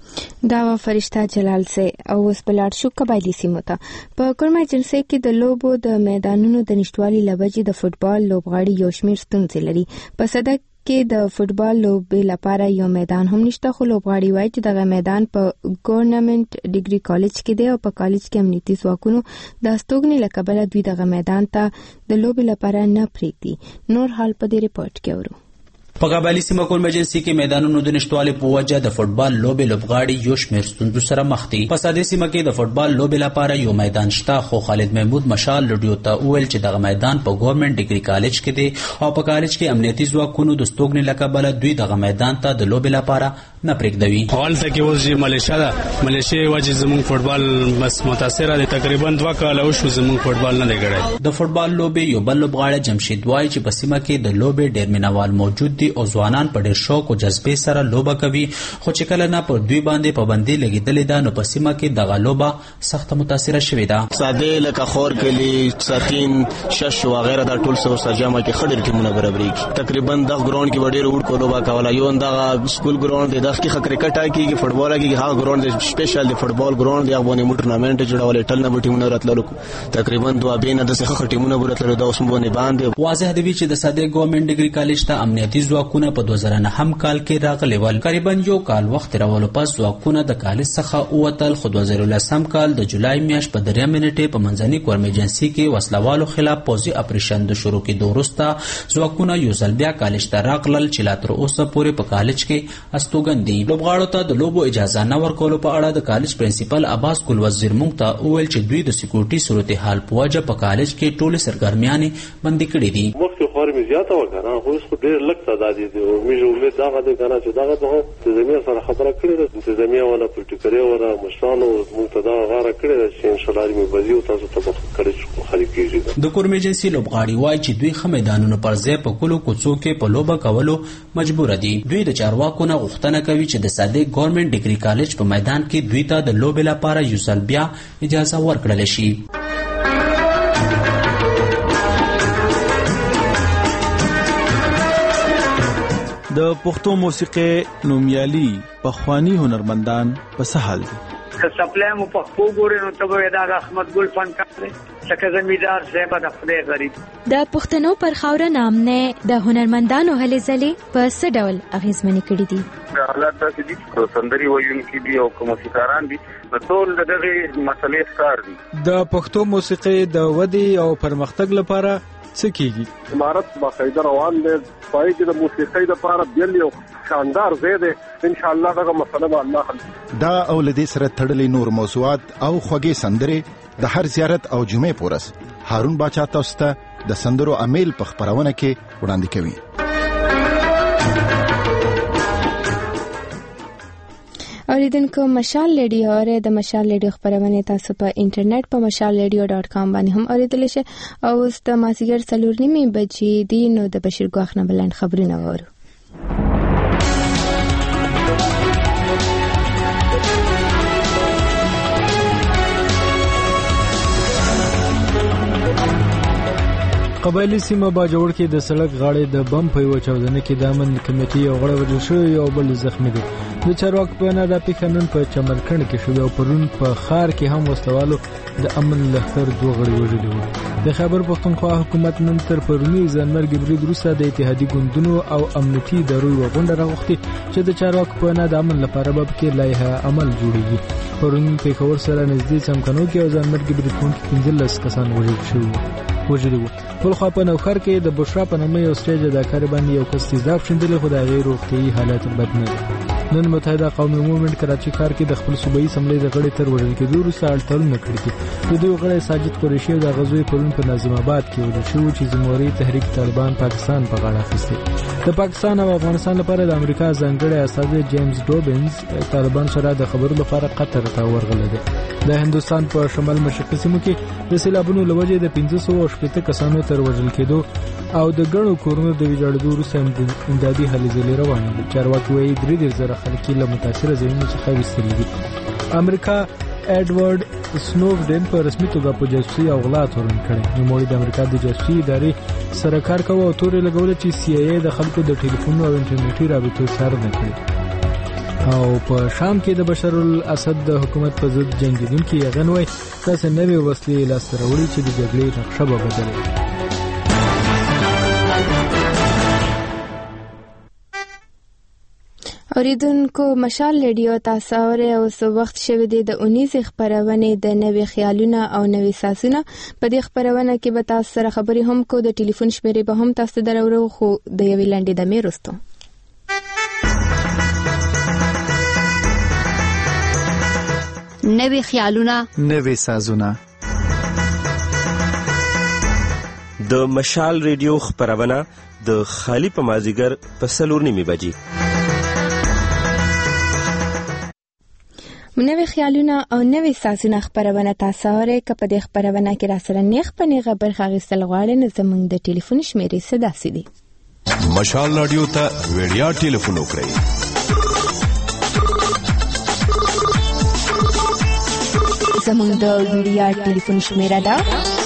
دا و فرشته جلال سي او اوس بلار شو قبایلی سیمو ته. په کورما جنسي کې د لوبو د میدانونو د نشټوالي لوجې د فوتبال لوبغاړي یو شمېر ستونزې لري. په صدک کې د فوتبال لوبې لپاره یو میدان هم نشته، خو لوبغاړي وایي چې دغه میدان په ګورنمنت ډیګري کالج کې دی، او په کالج کې امنیتي ځواکونو د استوګنې له کبله دوی دغه میدان ته د لوبې لپاره نه پرېږدي. نور حال په دې ریپورت کې اورو.
په قبایلی سیمه کورما جنسي کې میدانونو د نشټوالي په وجه د فوتبال لوبې لوبغاړي یو شمېر ستونزو سره مخ دي. په ساده سیمه کې د فوتبال لوبې لپاره یو میدان شته، خو خالد محمود مشال رادیو ته وویل چې دغه میدان په ګورنمنت ډیګري کالج کې دی، او په کالج کې امنیتي ځواکونو د استوګنې له کبله دوی دغه میدان ته د لوبې لپاره نه پرېږدوي.
هلته کې اوس ملیشه ده، ملیشه وجه زموږ فوتبال بس متاثره دي، تقریبا 2 کاله وشو زموږ فوتبال نه دی ګړی.
د فوتبال لوبې یو بل لوبغاړی جمشید وایي چې په سیمه کې د لوبې ډېر مینوال موجود دي، او ځوانان په ډېر شوق او جذبې سره لوبه کوي، خو چې کله نه پر دوی باندې پابندي لګېدلې ده، نو په سیمه کې دغه لوبه سخته متاثره شوې ده.
ساده لکه خور کلی، ساتین، شش وغیرہ دا ټول سره سجامه کې خډر ټیمونه برابرېږي. تقریبا دغه ګراوند کې ډېر وډ کو لوبه کوله، یو دغه سکول ګراوند دی، دغه کې کرکټ کېږي، فوتبال کېږي، هغه ګراوند دی سپیشل دی فوتبال ګراوند دی، هغه باندې ټورنمنټ جوړول، ټل نه ټیمونه راتللو، تقریبا 2 بینه د څه ټیمونه براتللو، دا اوس باندې باندې
واضح دی چې د ساده ګورنمنت ډیګري کالج ته امنیتي ځواکونه په 2009 کال کې راغلي ول. تقریبا یو کال وخت راولو پس ځواکونه د کالج څخه اوتل، خو 2010 کال د جولای میاشت په 3 منټې په منځني کورما جنسي کې وسلوالو خلاف پوځي اپریشن د شروع کېدو وروسته ځواکونه یو ځل بیا کالج ته راغلل، چې لا تر اوسه پورې په کالج کې استوګن دي. لوبغاړو ته د لوبو اجازه نه ورکولو په اړه د کالج پرنسپل عباس ګل وزیر مونږ ته وویل چې دوی د سکیورټي صورتحال په وجه په کالج کې ټولې سرګرمیانې بندي کړې دي.
مخکې خور مې زیاته وکړه، خو اوس ډېر لږ تعداد دي، او موږ امید دا غواړو چې دغه د انتظامیه سره خبره کړې ده، انتظامیه ولا پروتوکولي ولا مشرانو موږ ته دا غواړه کړې ده چې ان شاء الله مې بزیو تاسو ته کړی خالي کیږي.
د کورما جنسي لوبغاړي وایي چې دوی خه میدانونو پر ځای په کلو کوڅو کې په لوبه کولو مجبور دي. دوی د چارواکو نه غوښتنه کوي چې د ساده ګورنمنت ډیګري کالج په میدان کې دوی ته د لوبې لپاره یو ځل بیا اجازه ورکړل شي.
د پښتو موسیقي نومیالي پخوانی هنرمندان په څه حال دي؟
که سپلای مو پښتو ګورې نو ته به دا احمد ګل فنکار دی څنګه زمیدار صاحب د خدای غریب
د پښتنو پر خاوره نامنه د هنرمندانو هلې ځلې په څه ډول اغیزمنې کړې دي؟
حالات داسې دي چې سندري ویونکي دي او موسیقاران دي ټول دغه مسلې ښکار دي.
د پښتو موسیقي د ودې او پرمختګ لپاره څه کیږي؟
امارت باقاعده روان دی پای کې د موسیقۍ لپاره بیل یو شاندار ځای دی ان شاء الله دغه مسله به الله حل.
دا او لدې سره تړلې نور موضوعات او خوږې سندرې د هر زیارت او جمعې پورس هارون باچا تاسو ته د سندرو امیل په خبرونه کې وړاندې کوي.
اوریدونکو مشال ریډیو اوره د مشال ریډیو خبرونه تاسو په انټرنیټ په mashalradio.com باندې هم اوریدلی شئ. او اوس د مازیګر 4:30 بجې دي نو د بشیر ګواخ نه بلند خبرونه وورو.
قبایلی سیمه باجوړ کې د سړک غاړې د بم په یو چاودنه کې د امن کمیټې یو غړی وژل شوی او بل زخمی دی. د چارواکو په وینا دا پیښه نن په چمرکند کې شوې او پرون په ښار کې هم وسلوالو د امن لښکر 2 غړي وژلي وو. د خیبر پښتونخوا حکومت نن تر پرونی ځانمرګي برید وروسته د اتحادیې ګوندونو او امنیتي ادارو یوه غونډه راغوښتې چې د چارواکو په وینا د امن لپاره به پکې لایحه عمل جوړېږي. پرون پېښور سره نږدې څمکنو کې یو ځانمرګي برید کوونکي 15 کسان وژلي وو. بل خوا په نوخر کې د بشرا په نامه یو سټیج اداکار باندې یو کس تیزاب شیندلی خو د هغې روغتیایي حالت بد نه دی. نن متحده قومي موومنټ کراچي ښار کې د خپل صوبایي اسمبلۍ د غړي تر وژل کېدو وروسته اړتالونه کړي دي. د دوی غړی ساجد قریشي او د غزوی پرون په نظم آباد کې وژل شو چې زموري تحریک طالبان پاکستان په غاړه اخیستی. د پاکستان او افغانستان لپاره د امریکا ځانګړی استازی جیمز ډوبنز طالبان سره د خبرو لپاره قطر ته ورغلی دی. د هندوستان په شمال مشرقي سیمو کې د سیلابونو له وجې د 580 کسانو تر وژل کېدو او د ګڼو کورونو د ویجاړېدو وروسته امدادي هلې ځلې روانې دي. چارواکي وایي 3,000 خلک له متاثره ځایونو څخه ویستلي دي. امریکا ایډورډ سنوډن په رسمي توګه په جاسوسي او غلا تورن کړی. نوموړي د امریکا د جاسوسي ادارې سره کار کوي او تورې لګولې چې CIA د خلکو د ټلیفون او انټرنیټي رابطو څارنه کړي. او په شام کې د بشار الاسد د حکومت په ضد جنګیدونکي هغه وایي داسې نوې وسلې لاسته راوړي چې د جګړې نقشه به بدله کړي.
اوریدونکو مشال ریډیو تاسو اورئ او سو وخت شوه دی د 19 خبرونه د نوې خیالونه او نوې ساسونه. په دې خبرونه کې به تاسو سره خبري هم کو د ټلیفون شمیرې به هم تاسو درورو خو د یوې لنډې د میرستو.
نوې خیالونه
نوې سازونه
د مشال ریډیو خبرونه د خالی په مازیګر په 4:30 بجې.
نوې خیالونه او نوې سازونه خبرونه تاسو اورئ. که په دې خبرونه کې را سره نیغ په نیغه برخه اخیستل غواړئ نو زموږ د ټلیفون شمیرې څه داسې دي.
مشال رادیو ته ویډیا ټلیفون وکړئ.
زموږ د ویډیا ټلیفون شمیره ده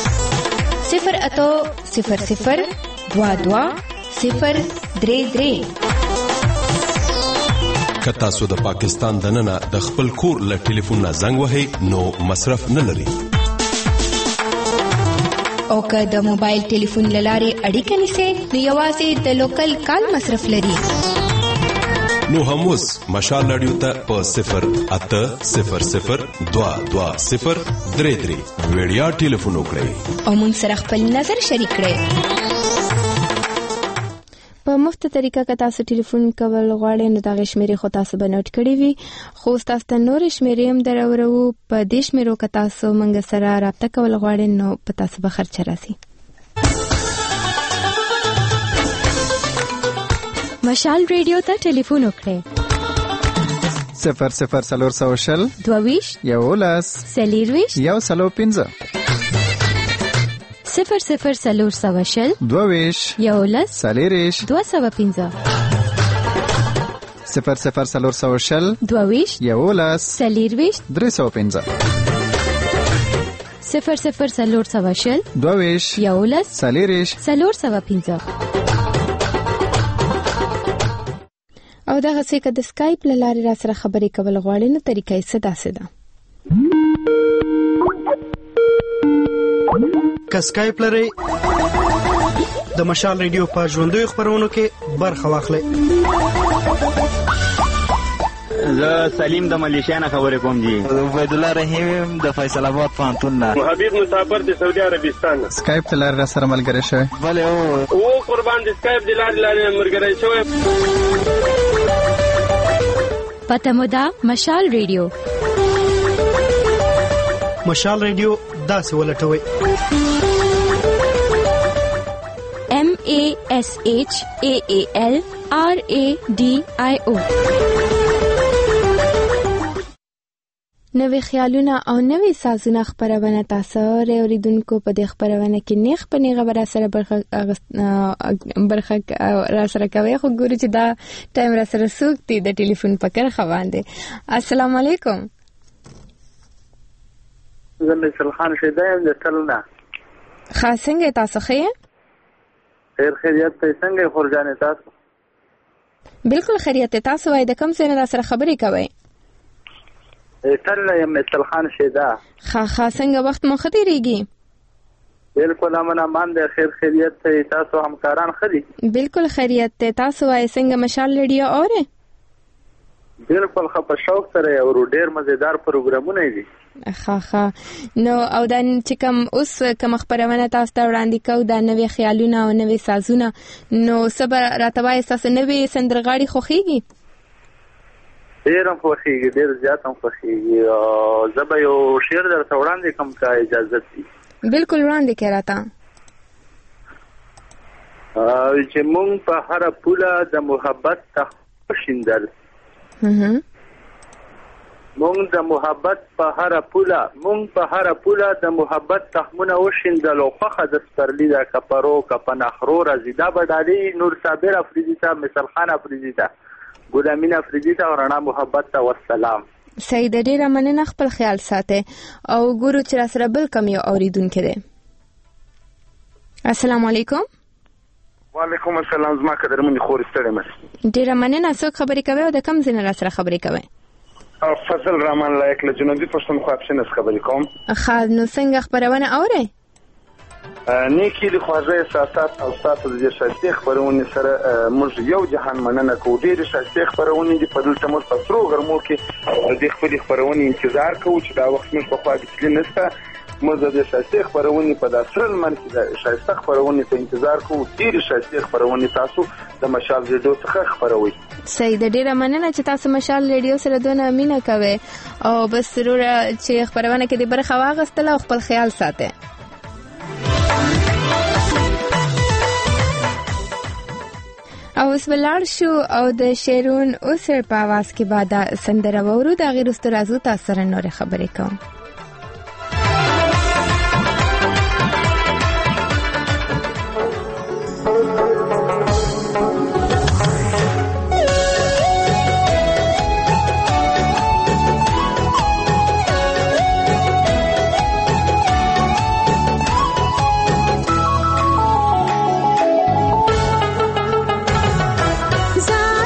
08000220033.
که تاسو د پاکستان دننه د خپل کور له ټلیفون نه زنګ وهئ نو مصرف نه لري.
او که د موبایل ټلیفون له لارې اړیکه نیسئ نو یوازې د لوکل کال مصرف لري.
نو هم اوس مشال رادیو ته په 08000220033 ویډیا ټلیفون وکړئ
او موږ سره خپل نظر شریک کړئ. په مفته طریقه که تاسو ټلیفون کول غواړئ نو دا شمیرې خو تاسو به نوٹ کړی وي خو تاسو ته نور شمیرې هم درورو. په دې شمیرو که تاسو موږ سره رابطه کول غواړئ نو په تاسو به خرچه راځي.
مشال ریډیو ته ټلیفون وکړئ
00400
22
11
سلیرویش
105
00400
22
11
سلیریش
205
00400
22
11
سلیرویش
305
00400
22
11
سلیریش
305
او دغه څه که د سکایپ له لارې را سره خبرې کول غواړئ نو طریقه یې څه داسې ده.
که سکایپ لرئ د مشال ریډیو په ژوندیو خپرونو کې برخه واخلئ.
زه سلیم د ملیشیا نه خبرې کوم جی. عبید الله رحیم د فیصل آباد پوهنتون نه.
حبیب مسافر د سعودي عربستان.
سکایپ ته لاره سره ملګری شوی.
بله
او قربان د سکایپ د لارې ملګری شوی.
پته مو ده مشال ریډیو.
مشال ریډیو داسې ولټوئ
MASHAALRADIO.
نوې خیالونه او نوې سازونه خپرونه تاسو اوریدونکو په دې خپرونه کې نیغ په نیغه برا سره برخه را سره کوي. خو ګورو چې دا ټایم را سره سوکتي د ټلیفون په کرخه باندې. السلام علیکم.
زه مثال خان شیدایم د تلونه.
څنګه تاسو ښه؟
خیر خیریت ته څنګه خورجانې تاسو؟
بالکل خیریت تاسو وای د کوم څه نه سره خبرې کوي؟
تل یم مثال خان شیدا.
څنګه وخت مو خطرېږي؟
بالکل امن امان د خیر خیریت ته تاسو همکاران خدي؟
بالکل خیریت ته تاسو وای څنګه مشال ریډیو اوره؟
بالکل خپ شوق سره او ډیر مزیدار پروګرامونه دي.
نو او دا چې کوم اوس کوم خبرونه تاسو ته وړاندې کوو دا نوې خیالونه او نوې سازونه نو صبر راتوای تاسو نوې سندرغاړي خوخيږي؟
ډیر خوخيږي ډیر زیات هم خوخيږي او زه به یو شعر درته وړاندې کوم کا اجازه دي؟
بالکل وړاندې کړه تا.
چې مونږ په هر پوله د محبت تخشیندل. مونږ د محبت په هر پوله د محبت تخمونه وشیندل او خخه د سپرلی د کپرو کپنخرو رزیدا بدالي نور صابر افریدی ته مثال خان افریدی ته ګلامین افریدی ته ورنا محبت ته والسلام.
سید ډیر مننه خپل خیال ساته او ګورو چې را سره بل کم یو اوریدونکو دی. السلام علیکم.
وعلیکم السلام. زما قدرمن خور ستړم.
ډیر مننه. څوک خبرې کوي او د کم ځای نه را سره خبرې کوي؟
فضل رحمان لایق له جنوبي پښتونخوا اپشن خبرې کوم.
نو څنګه خبرونه اورئ؟
نیکی له خواږه احساسات او تاسو د شایسته خبرونه سره موږ یو جهان مننه کوو. ډېر شایسته خبرونه دي په دلته موږ په سرو غرمو کې د خپل خبرونه انتظار کوو چې دا وخت موږ په خوا کې نشته. موږ د شایسته خبرونه په داسرل منځ کې شایسته خبرونه په انتظار کوو. ډېر شایسته خبرونه تاسو د مشال ریډیو څخه خبروي.
سید ډیره مننه چې تاسو مشال ریډیو سره دونه مینه کوي او بس ضرور چې خبرونه کې د برخه واغستله او خپل خیال ساته. او اوس بلار شو او د شیرون اوسر په आवाज کې بعد سندره وورو د غیر استرازو تاسو سره نور خبرې کوم.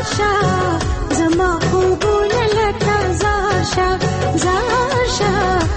زما خوبونه لکه زاشا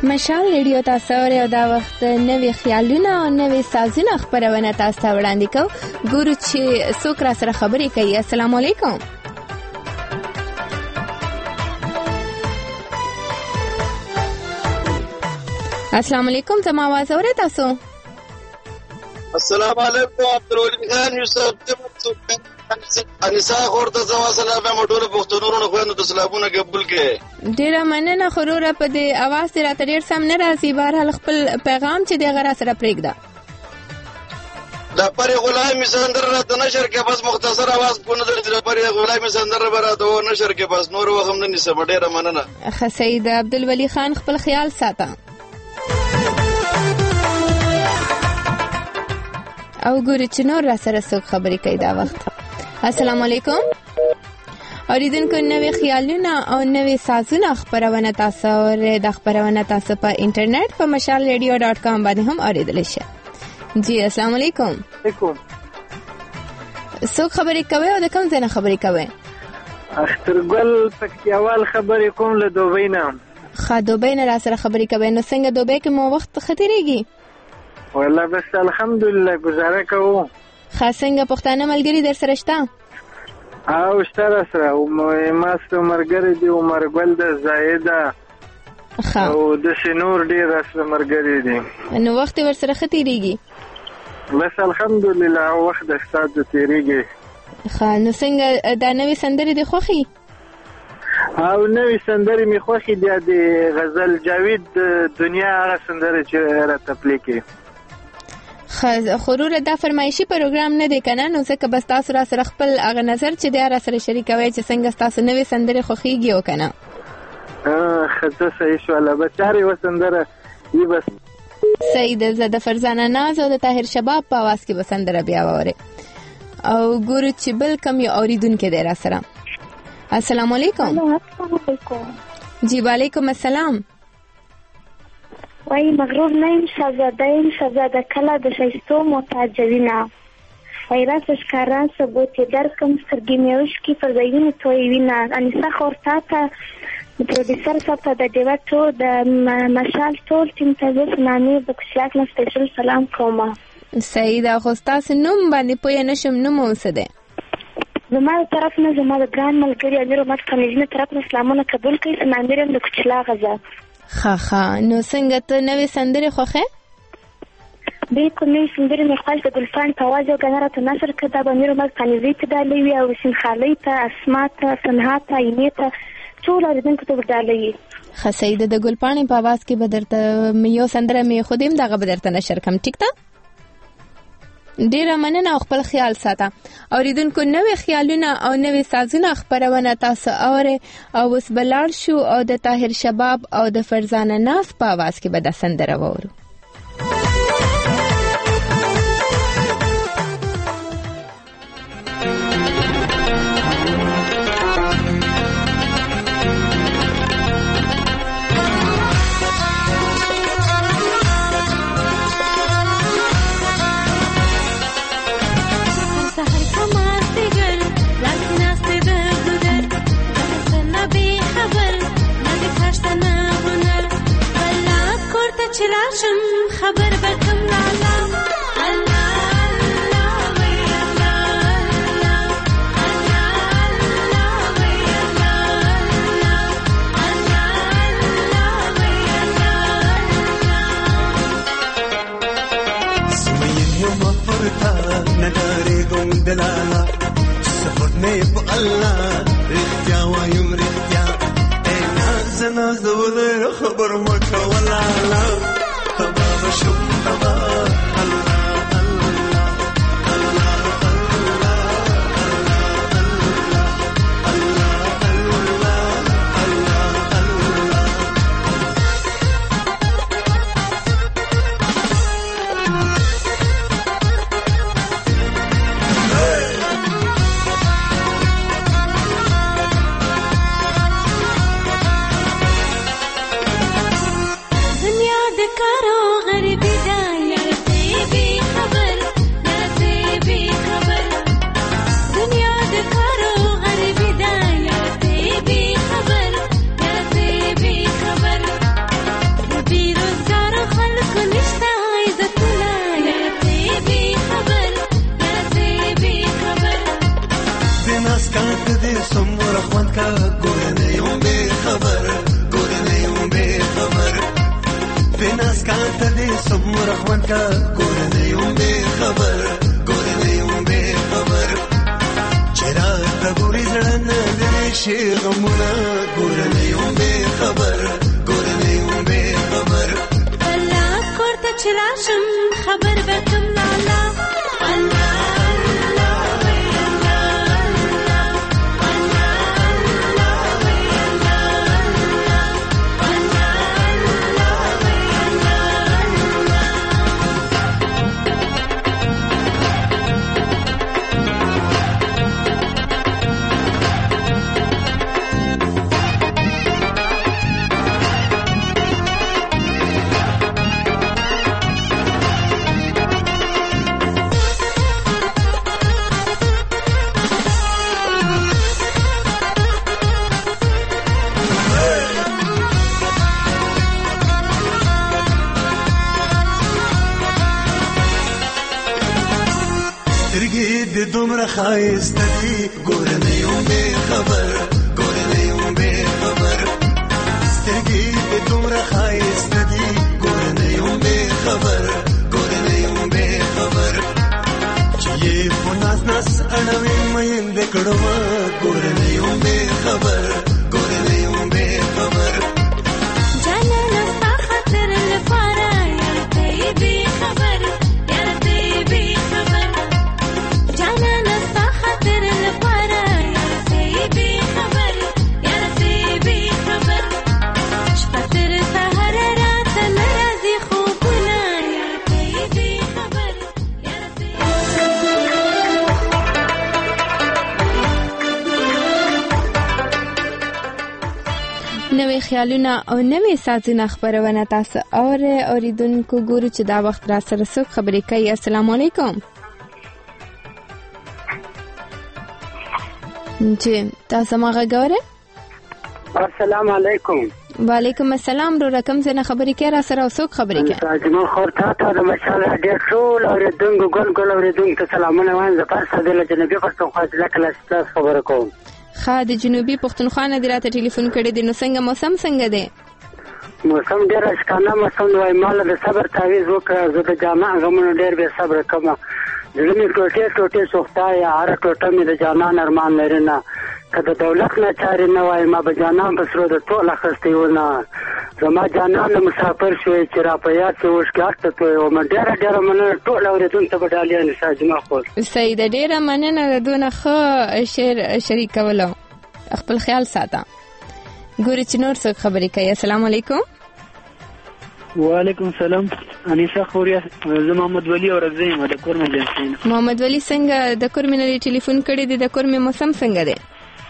مشال ریډیو تاسو او دا وخت نوې خیالونه او نوې سازونه خبرونه تاسو ته وړاندې کوو. ګورو چې څوک را سره خبرې کوي. السلام علیکم. السلام علیکم. زما आवाज اورئ تاسو؟
السلام علیکم. عبدالولي خان یوسف انیسا خورته زما سلام په موټر پښتونونو خويندو د سلامونه قبول کړي.
ډیره مننه خروره په دې आवाज سره ته ډیر سم نه راځي. بهرحال خپل پیغام چې د غره سره پرېږده.
د پرې غلامي سندر راته نشر کې بس مختصر आवाज کو نه درځي. د پرې غلامي سندر راته نشر کې بس نور وخت نه نسم. ډیره مننه.
ښه سید عبدالولي خان خپل خیال ساته. او ګوري چې نور را سره څوک خبرې کوي دا وخت. السلام علیکم. اوریدونکو نوې خیالونه او نوې سازونه خبرونه تاسو او د خبرونه تاسو په انټرنیټ په mashalradio.com باندې هم اوریدلی شئ. جی السلام علیکم.
علیکم.
څوک خبرې کوي او د کوم ځای نه خبرې کوي؟
اخترګل پکتیاوال خبرې کوم له دوبۍ نه.
ښه دوبۍ نه را سره خبرې کوي. نو څنګه دوبۍ کې مو وخت ښه تېرېږي؟
والله بس الحمدلله گزاره کوو.
ښه څنګه پښتانه ملګري در سره شته؟
او شته را سره. ما سره ملګري دي عمرګل ده زاهده او داسې نور ډېر را سره ملګري دي.
نو وخت یې ورسره ښه تېرېږي؟
بس الحمدلله وخت د ستاسو د تېرېږي.
ښه نو څنګه دا نوې سندرې دې خوښي؟
او نوې سندرې مې خوښې بیا د غزل جاوید دنیا هغه سندرې چې راته پلې کړي.
خروره دا فرمایشي پروګرام نه دی کنه، نو ځکه بس تاسو را سره خپل هغه نظر چې دی را سره شریکوي چې څنګه تاسو نوې سندرې خوښیږي او کنه.
خزه صحیح شواله بچاري وسندره ای بس
سید زده فرزانه ناز او د طاهر شباب په आवाज کې وسندره بیا وره. او ګورو چې بل کم یو اوریدونکو دی را سره. السلام علیکم.
السلام علیکم.
جی وعلیکم السلام.
وای مغرور نیم شهزاده کله د شایستو متاجوینا ویراس اشکاران ثبوت درکم سترګې میوش کی فرزایونه توی وینا انیسا خورتاته پروډوسر صاحب د ډیوټو د مشال ټول ټیم ته زنامي د کوشاک نه سپیشل سلام کوم.
سید اخوستا سنوم باندې پوی نشم نوم وسده.
زما طرف نه زما د ګران ملګری امیر محمد خلیجنه طرف نه سلامونه قبول کړئ. سنامیرم د کوچلا غزا.
خا نو څنګه ته نوې سندرې خوښه؟
بالکل نوې سندرې مې خوښ د ګلفان په आवाज او غنره ته نشر کړه. د امیر محمد خلیجنه ته دالې وی او سین خالی ته اسما ته سنها ته اینه ته ټول اړیدونکو ته ودالې.
ښه سید د ګلپانې په आवाज کې بدرته یو سندره مې خودم دغه بدرته نشر کوم. ټیک ده؟ ډیره مننه او خپل خیال ساته. اوریدونکو نوې خیالونه او نوې سازونه خبرونه تاسو اورئ او اوس بلار شو او د طاهر شباب او د فرزانه ناز په आवाज کې به د سندره وورو.
چلاشم خبر بکم لالا الله الله وی الله الله الله وی الله الله وی الله سمين يوم فرتا نداري قوم دلالا سفرني بالله رختيا ويوم رختيا انا زول خبر مكه ولا لا تبا شو تبا الله الله دنیا د کارو غریبی دا څومره خوند کا ګور نه یم بې خبر ګور نه یم بې خبر چې راته ګورې زړه نه لرې شي غمونه ګور نه یم بې خبر ګور نه یم بې خبر
الله کور ته چې راشم خبر به کوم لالا
دومره ښایسته دي ګور نه یم بې خبر ګور نه یم بې خبر سترګې دې دومره ښایسته دي ګور نه یم بې خبر ګور نه یم بې خبر چې یې په ناز ناز اړوې میندې کړمه ګور نه یم بې خبر ګور نه یم بې خبر
جانانه ستا خاطر لپاره یارته یې بې خبر یارته یې بې خبر جانانه ستا خاطر لپاره یارته یې بې خبر یارته یې بې خبر شپه تر سهاره راته نه راځي خوبونه یارته یې بې خبر یارته یې
نوې خیالونه او نوې سازونه خبرونه تاسو اوریدونکو ګورو چې دا وخت را سره څوک خبرې کوي. السلام علیکم. جی تاسو ما غوړې.
السلام علیکم.
وعلیکم السلام. رو رقم زنه خبرې کوي را سره څوک خبرې کوي؟
راجمه خورتا ته د مشال ډېر ټول اوریدونکو ګل اوریدونکو سلامونه وایم. زه پر ساده جنبي پښتونخوا ضلع کلاس خبره کوم.
خا د جنوبي پښتونخوا نه راته ټلیفون کړی دی. نو څنګه موسم څنګه دی؟
موسم ډېر اشکانه موسم دی. مال د صبر تعویض وکړه. زه د جانا غمونو ډېر به صبر کوم. زړه مې ټوټه سوخته یا هر ټوټه مې د جانان ارمان لري نه. که د دولت نه چارې نه وای ما به جانان په سرو د ټول اخیستی و نه. زما جانان مسافر شوی چې را په یاد کې اوښکې اخته توی وم. ډېره مننه ټول اورېدونکو ته به ډالۍ شاجمه خور.
صحیح ده. ډېره مننه د دونه ښه شعر شریکولو. خپل خیال ساته. ګورې چې نور څوک خبرې کوي. السلام علیکم.
وعلیکم السلام. انیسه خوریا. زه محمد ولی اورزه یم د کورمه جنسین.
محمد ولی څنګه د کورمه نه ټلیفون کړی دی؟ د کورمه موسم څنګه دی؟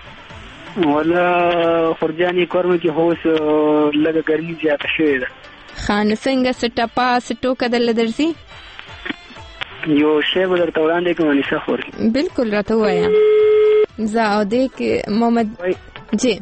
ولا خورجانی کورمه کې هوس لږه ګرمي زیاته شوې ده.
خان څنګه سټپا سټوکه دل درځي؟
یو شی به درته وړاندې کوم انیسه خوري.
بالکل راته وایا. زه او دې کې محمد جی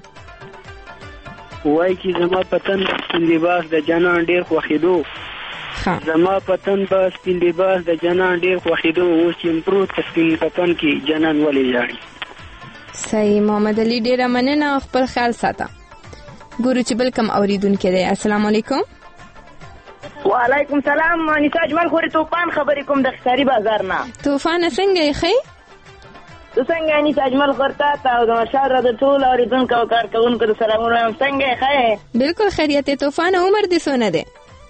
وای کی زما پتن سپین لباس د جانان ډیر خوښیدو. زما پتن بس سپین لباس د جانان ډیر خوښیدو. اوس چې پروت سپین پتن کې جانان ولې لاړی.
صحیح. محمد علي ډیر مننه. خپل خیال ساته. ګورو چې بل کم اوریدونکو دی. السلام علیکم.
وعلیکم السلام. انیسه اجمل خوري طوفان خبرې کوم د خساری بازار نه.
طوفان څنګه یې خې؟
څنګه انیسه اجمل خورتا ته او د مشال را د ټول اوریدونکو او کارکونکو د سلامونه وایم. څنګه یې ښه؟
بالکل خیریت. طوفان عمر دې څونه دی؟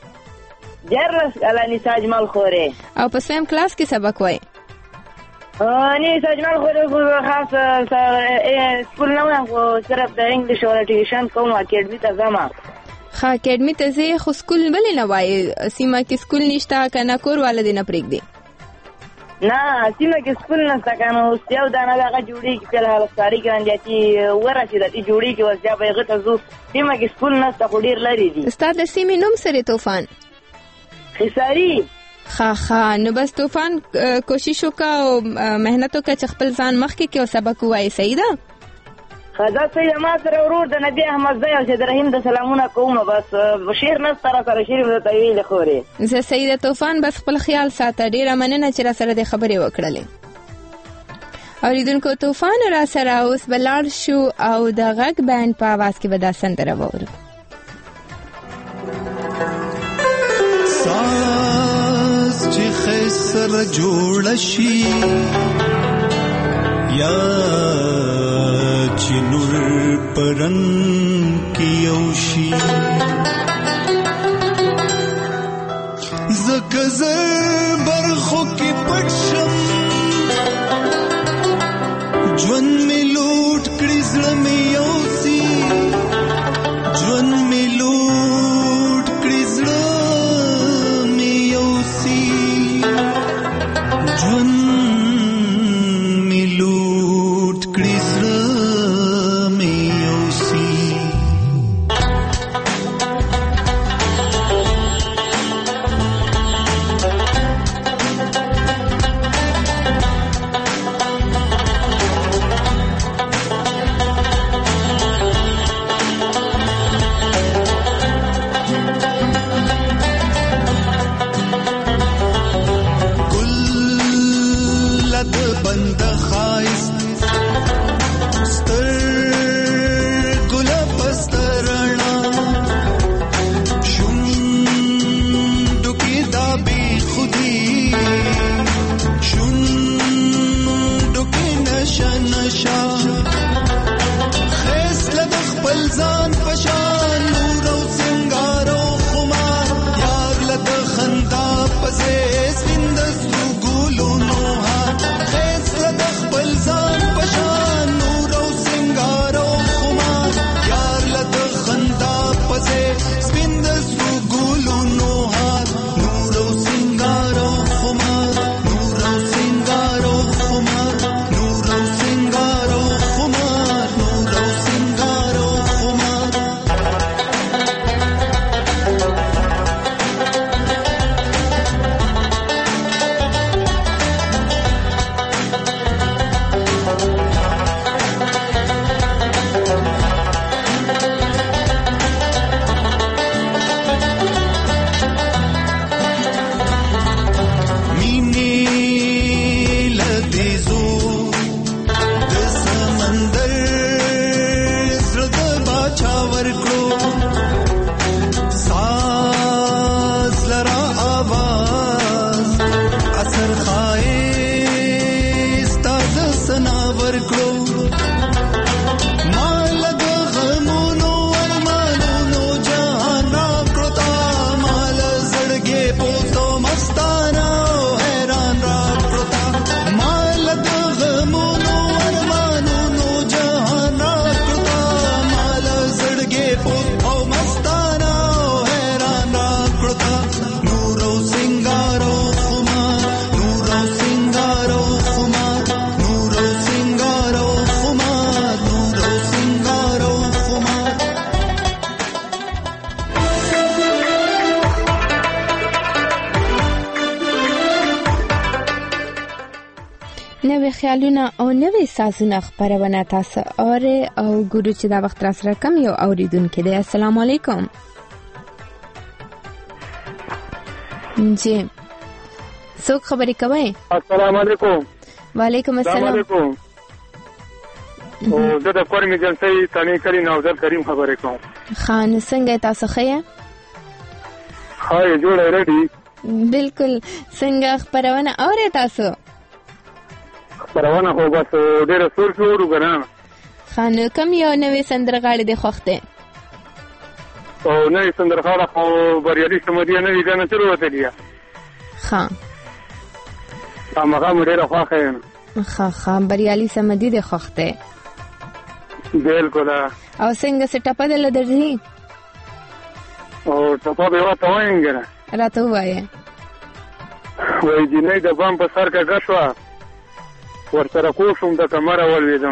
14 کاله انیسه اجمل خوري.
او په سویم کلاس کې سبق وای؟
انیسه اجمل خوري خاص سکول نه وایم خو صرف د انګلیش او ټیوشن کوم. اکیډمي ته ځم.
ښه اکیډمي ته ځې خو سکول ولې نه وایې؟ سیمه کې سکول نشته که نه کور والدې نه پرېږدي؟
نه سیمه کې سکول نشته که نو اوس یو دانه دغه جوړېږي فلحال ښکاري ګرانجاتي ورسېده چې جوړېږي اوس بیا به هغه ته ځو. سیمه کې سکول نشته خو ډېر لرې دي.
ستا د سیمې نوم سره طوفان؟
خساري.
ښه نو بس طوفان کوشش وکړه او محنت وکړه چې خپل ځان مخکې کې او سبق ووایې. صحیح ده؟
خدا سید ما سره ورور د نبی احمد زای او سید رحیم د سلامونه کوم. بس شعر نسته را سره شعر درته ویلې خورې.
زه سیده طوفان بس خپل خیال ساته. ډېره مننه چې را سره دې خبرې وکړلې. اوریدونکو طوفان را سره اوس به لاړ شو او د غږ بینډ په اواز کې به دا سندره واورو.
سره جوړ شي یا چې نور پرنګ کې یو شي زکه زر برخو کې پټ شم ژوند مې لوټ کړي زړه مې یوسي ژوند مې لوټ کړي زړه مې یوسي ژوند مې لوټ کړي زړه مې یوسي
نوې خیالونه او نوې سازونه خبرونه تاسو اورئ او ګورو چې دا وخت را سره کم یو اوریدونکو دی. السلام علیکم. جی څوک خبرې کوي؟
السلام علیکم.
وعلیکم السلام.
او زه د کور ایجنسی تانی کلی نوزر کریم خبرې کوم.
خان څنګه تاسو ښه؟
هاي جوړه ریډي.
بالکل څنګه خبرونه اورئ تاسو؟
خبرونه خو بس ډېر سور شروع کړه.
خان کوم یو نوې سندرغاړي د خوخته؟
او نوې سندرغاړه خو بریالي سمدي نه دي نه تر وته دی.
خان
هغه ډېر خوښه یم.
خان بریالي سمدي د خوخته.
بالکل.
او څنګه سټاپه دل درځي؟
او ټاپه به وته وایي
راته وایي.
وای جنې د بام په سر کې غشوا ورسره کوشم د کمره ولویدم.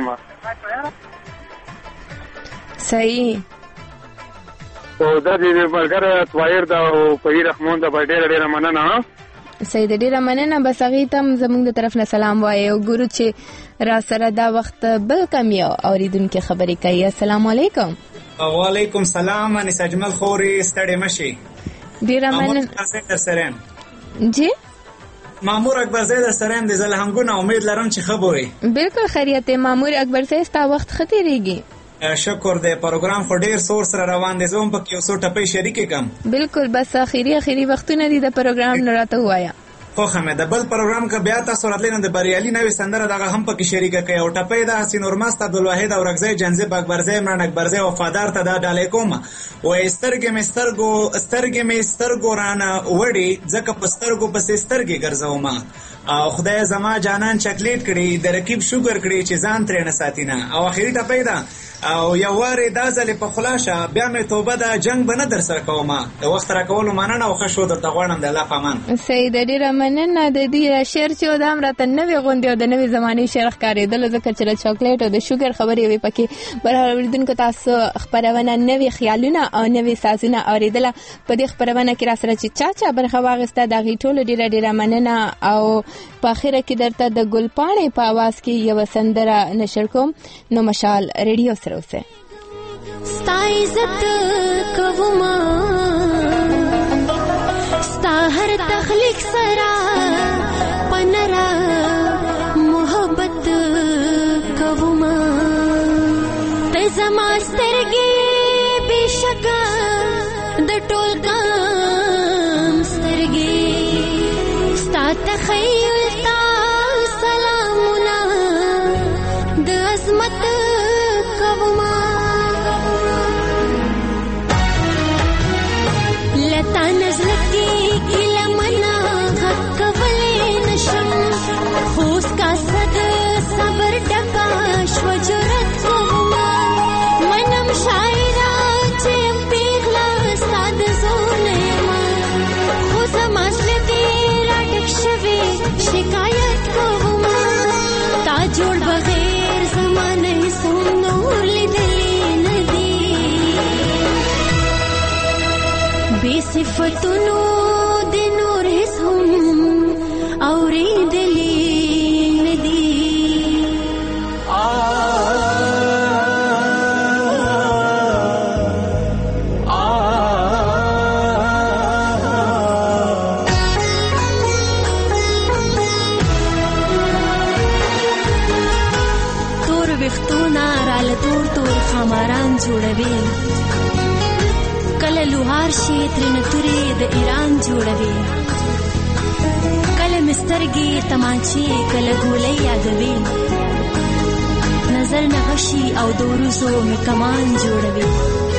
صحیح.
او د دې ملګری طاهر دا او پیر رحمان دا ډېر مننه.
صحیح ډېر مننه. بس هغه ته زموږ د طرف نه سلام وایي او ګورو چې را سره دا وخت بل کم یو اوریدونکو خبرې کوي. السلام علیکم.
وعلیکم السلام. انس اجمل خوري ستړي مشي.
ډېر مننه. جی
مامور اکبر زید سرم د زلهنګونه امید لرم چې خبري.
بالکل خیریت. مامور اکبر زید تا وخت خطرېږي.
شکر دې پروګرام خو ډیر سور سره روان دي. زوم په کې اوسو ټپې شریک کم.
بالکل. بس اخیری وختونه دي د پروګرام نه راته وایا.
خوښه مې د بل پروګرام که بیا تاسو راتلی نو د بریالي نوې سندره دغه هم پکې شریکه کوي او ټپۍ د حسین ارمست عبدالواحد اورکزی جنزب اکبرزی عمران اکبرزی وفادار ته دا ډالۍ کوم وایي سترګې مې سترګو رانه وړي ځکه په سترګو پسې سترګې ګرځومه او خدای زما جانان چکلیټ کړي د رقیب شوګر کړي چې ځان ترې نه ساتي نه. او اخري ټپۍ ده او یو وارې دا ځلې په خلاشه بیا مې توبه ده جنګ به نه در سره کومه د وخت راکولو مننه او ښه شو درته غواړم د الله په امان.
صحیح ده ډېره مننه د دې شعر چې و دا هم راته نوې غوندې او د نوې زمانې شعر ښکارېدلو ځکه چې د چاکلیټ او د شوګر خبرې وې پکې. برابر اورېدونکو تاسو خپرونه نوې خیالونه او نوې سازونه اورېدله په دې خپرونه کې راسره چې چا برخه واخیسته د هغې ټولو ډېره مننه او په اخره کې درته د ګلپاڼې په اواز کې یوه سندره نشر کوم نو مشال ریډیو سره اوسئ.
ستا عزت کوما ستا هر تخلیق سره پنرا محبت کوما ته زما سترګې بېشکه د ټول کام سترګې ستا تخیل تا سلامونه د عظمت کوما لتا نزلکی گیلا منا غق کولی نشم خوز کا صد صبر ڈکا شو جرت کوما منم شاعرہ چیم پیغلا ساد زونیما خوز ماسلتی راٹک شوی شکایت کوما تا جوڑ بغیر زمانے سون نور لیدلی ندی بے صفتونو د نور هیڅ هم اورېدلی ندي. تور ویښتونه راله تور خماران جوړوي کله لوهار شي ترنه تورې د ایران جوړوي کله مسترګې تمانچې کله ګولۍ یادوي نظر نغشي او د وروزو مې کمان جوړوي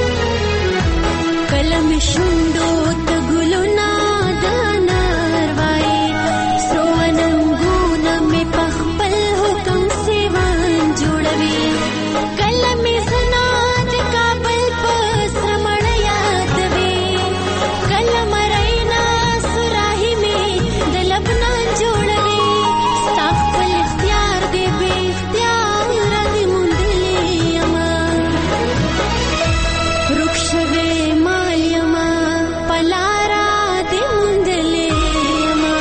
کله مې شونډو ته ګلونه د انار وایي سرو اننګونه مې په خپل حکم سیوان جوړوي کله مې زنا د کابل په سره مړه یادوي کله مرینا سراهي مې د لبنان جوړوي ستا خپل اختیار دی بې اختیاره دې موندلې یمه رک شوې مال یمه په لاره دې موندلې یمه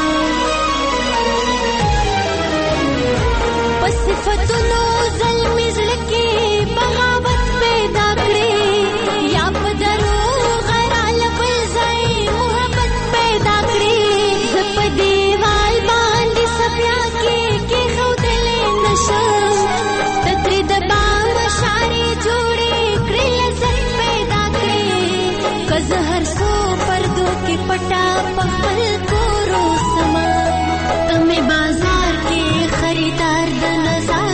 په صفتونو زلمې زړه کې بغاوت پیدا کړې یا په دروغ راله بل ځای محبت پیدا کړې زه په دیوال باندې صفیا کې کېښودلی نشم ته ترې د بام اشارې جوړې کړې لذت پیدا کړې که زه هر څو پردو کې پټه په خپل کور اوسمه ته مې بازار کې خریدار د نظر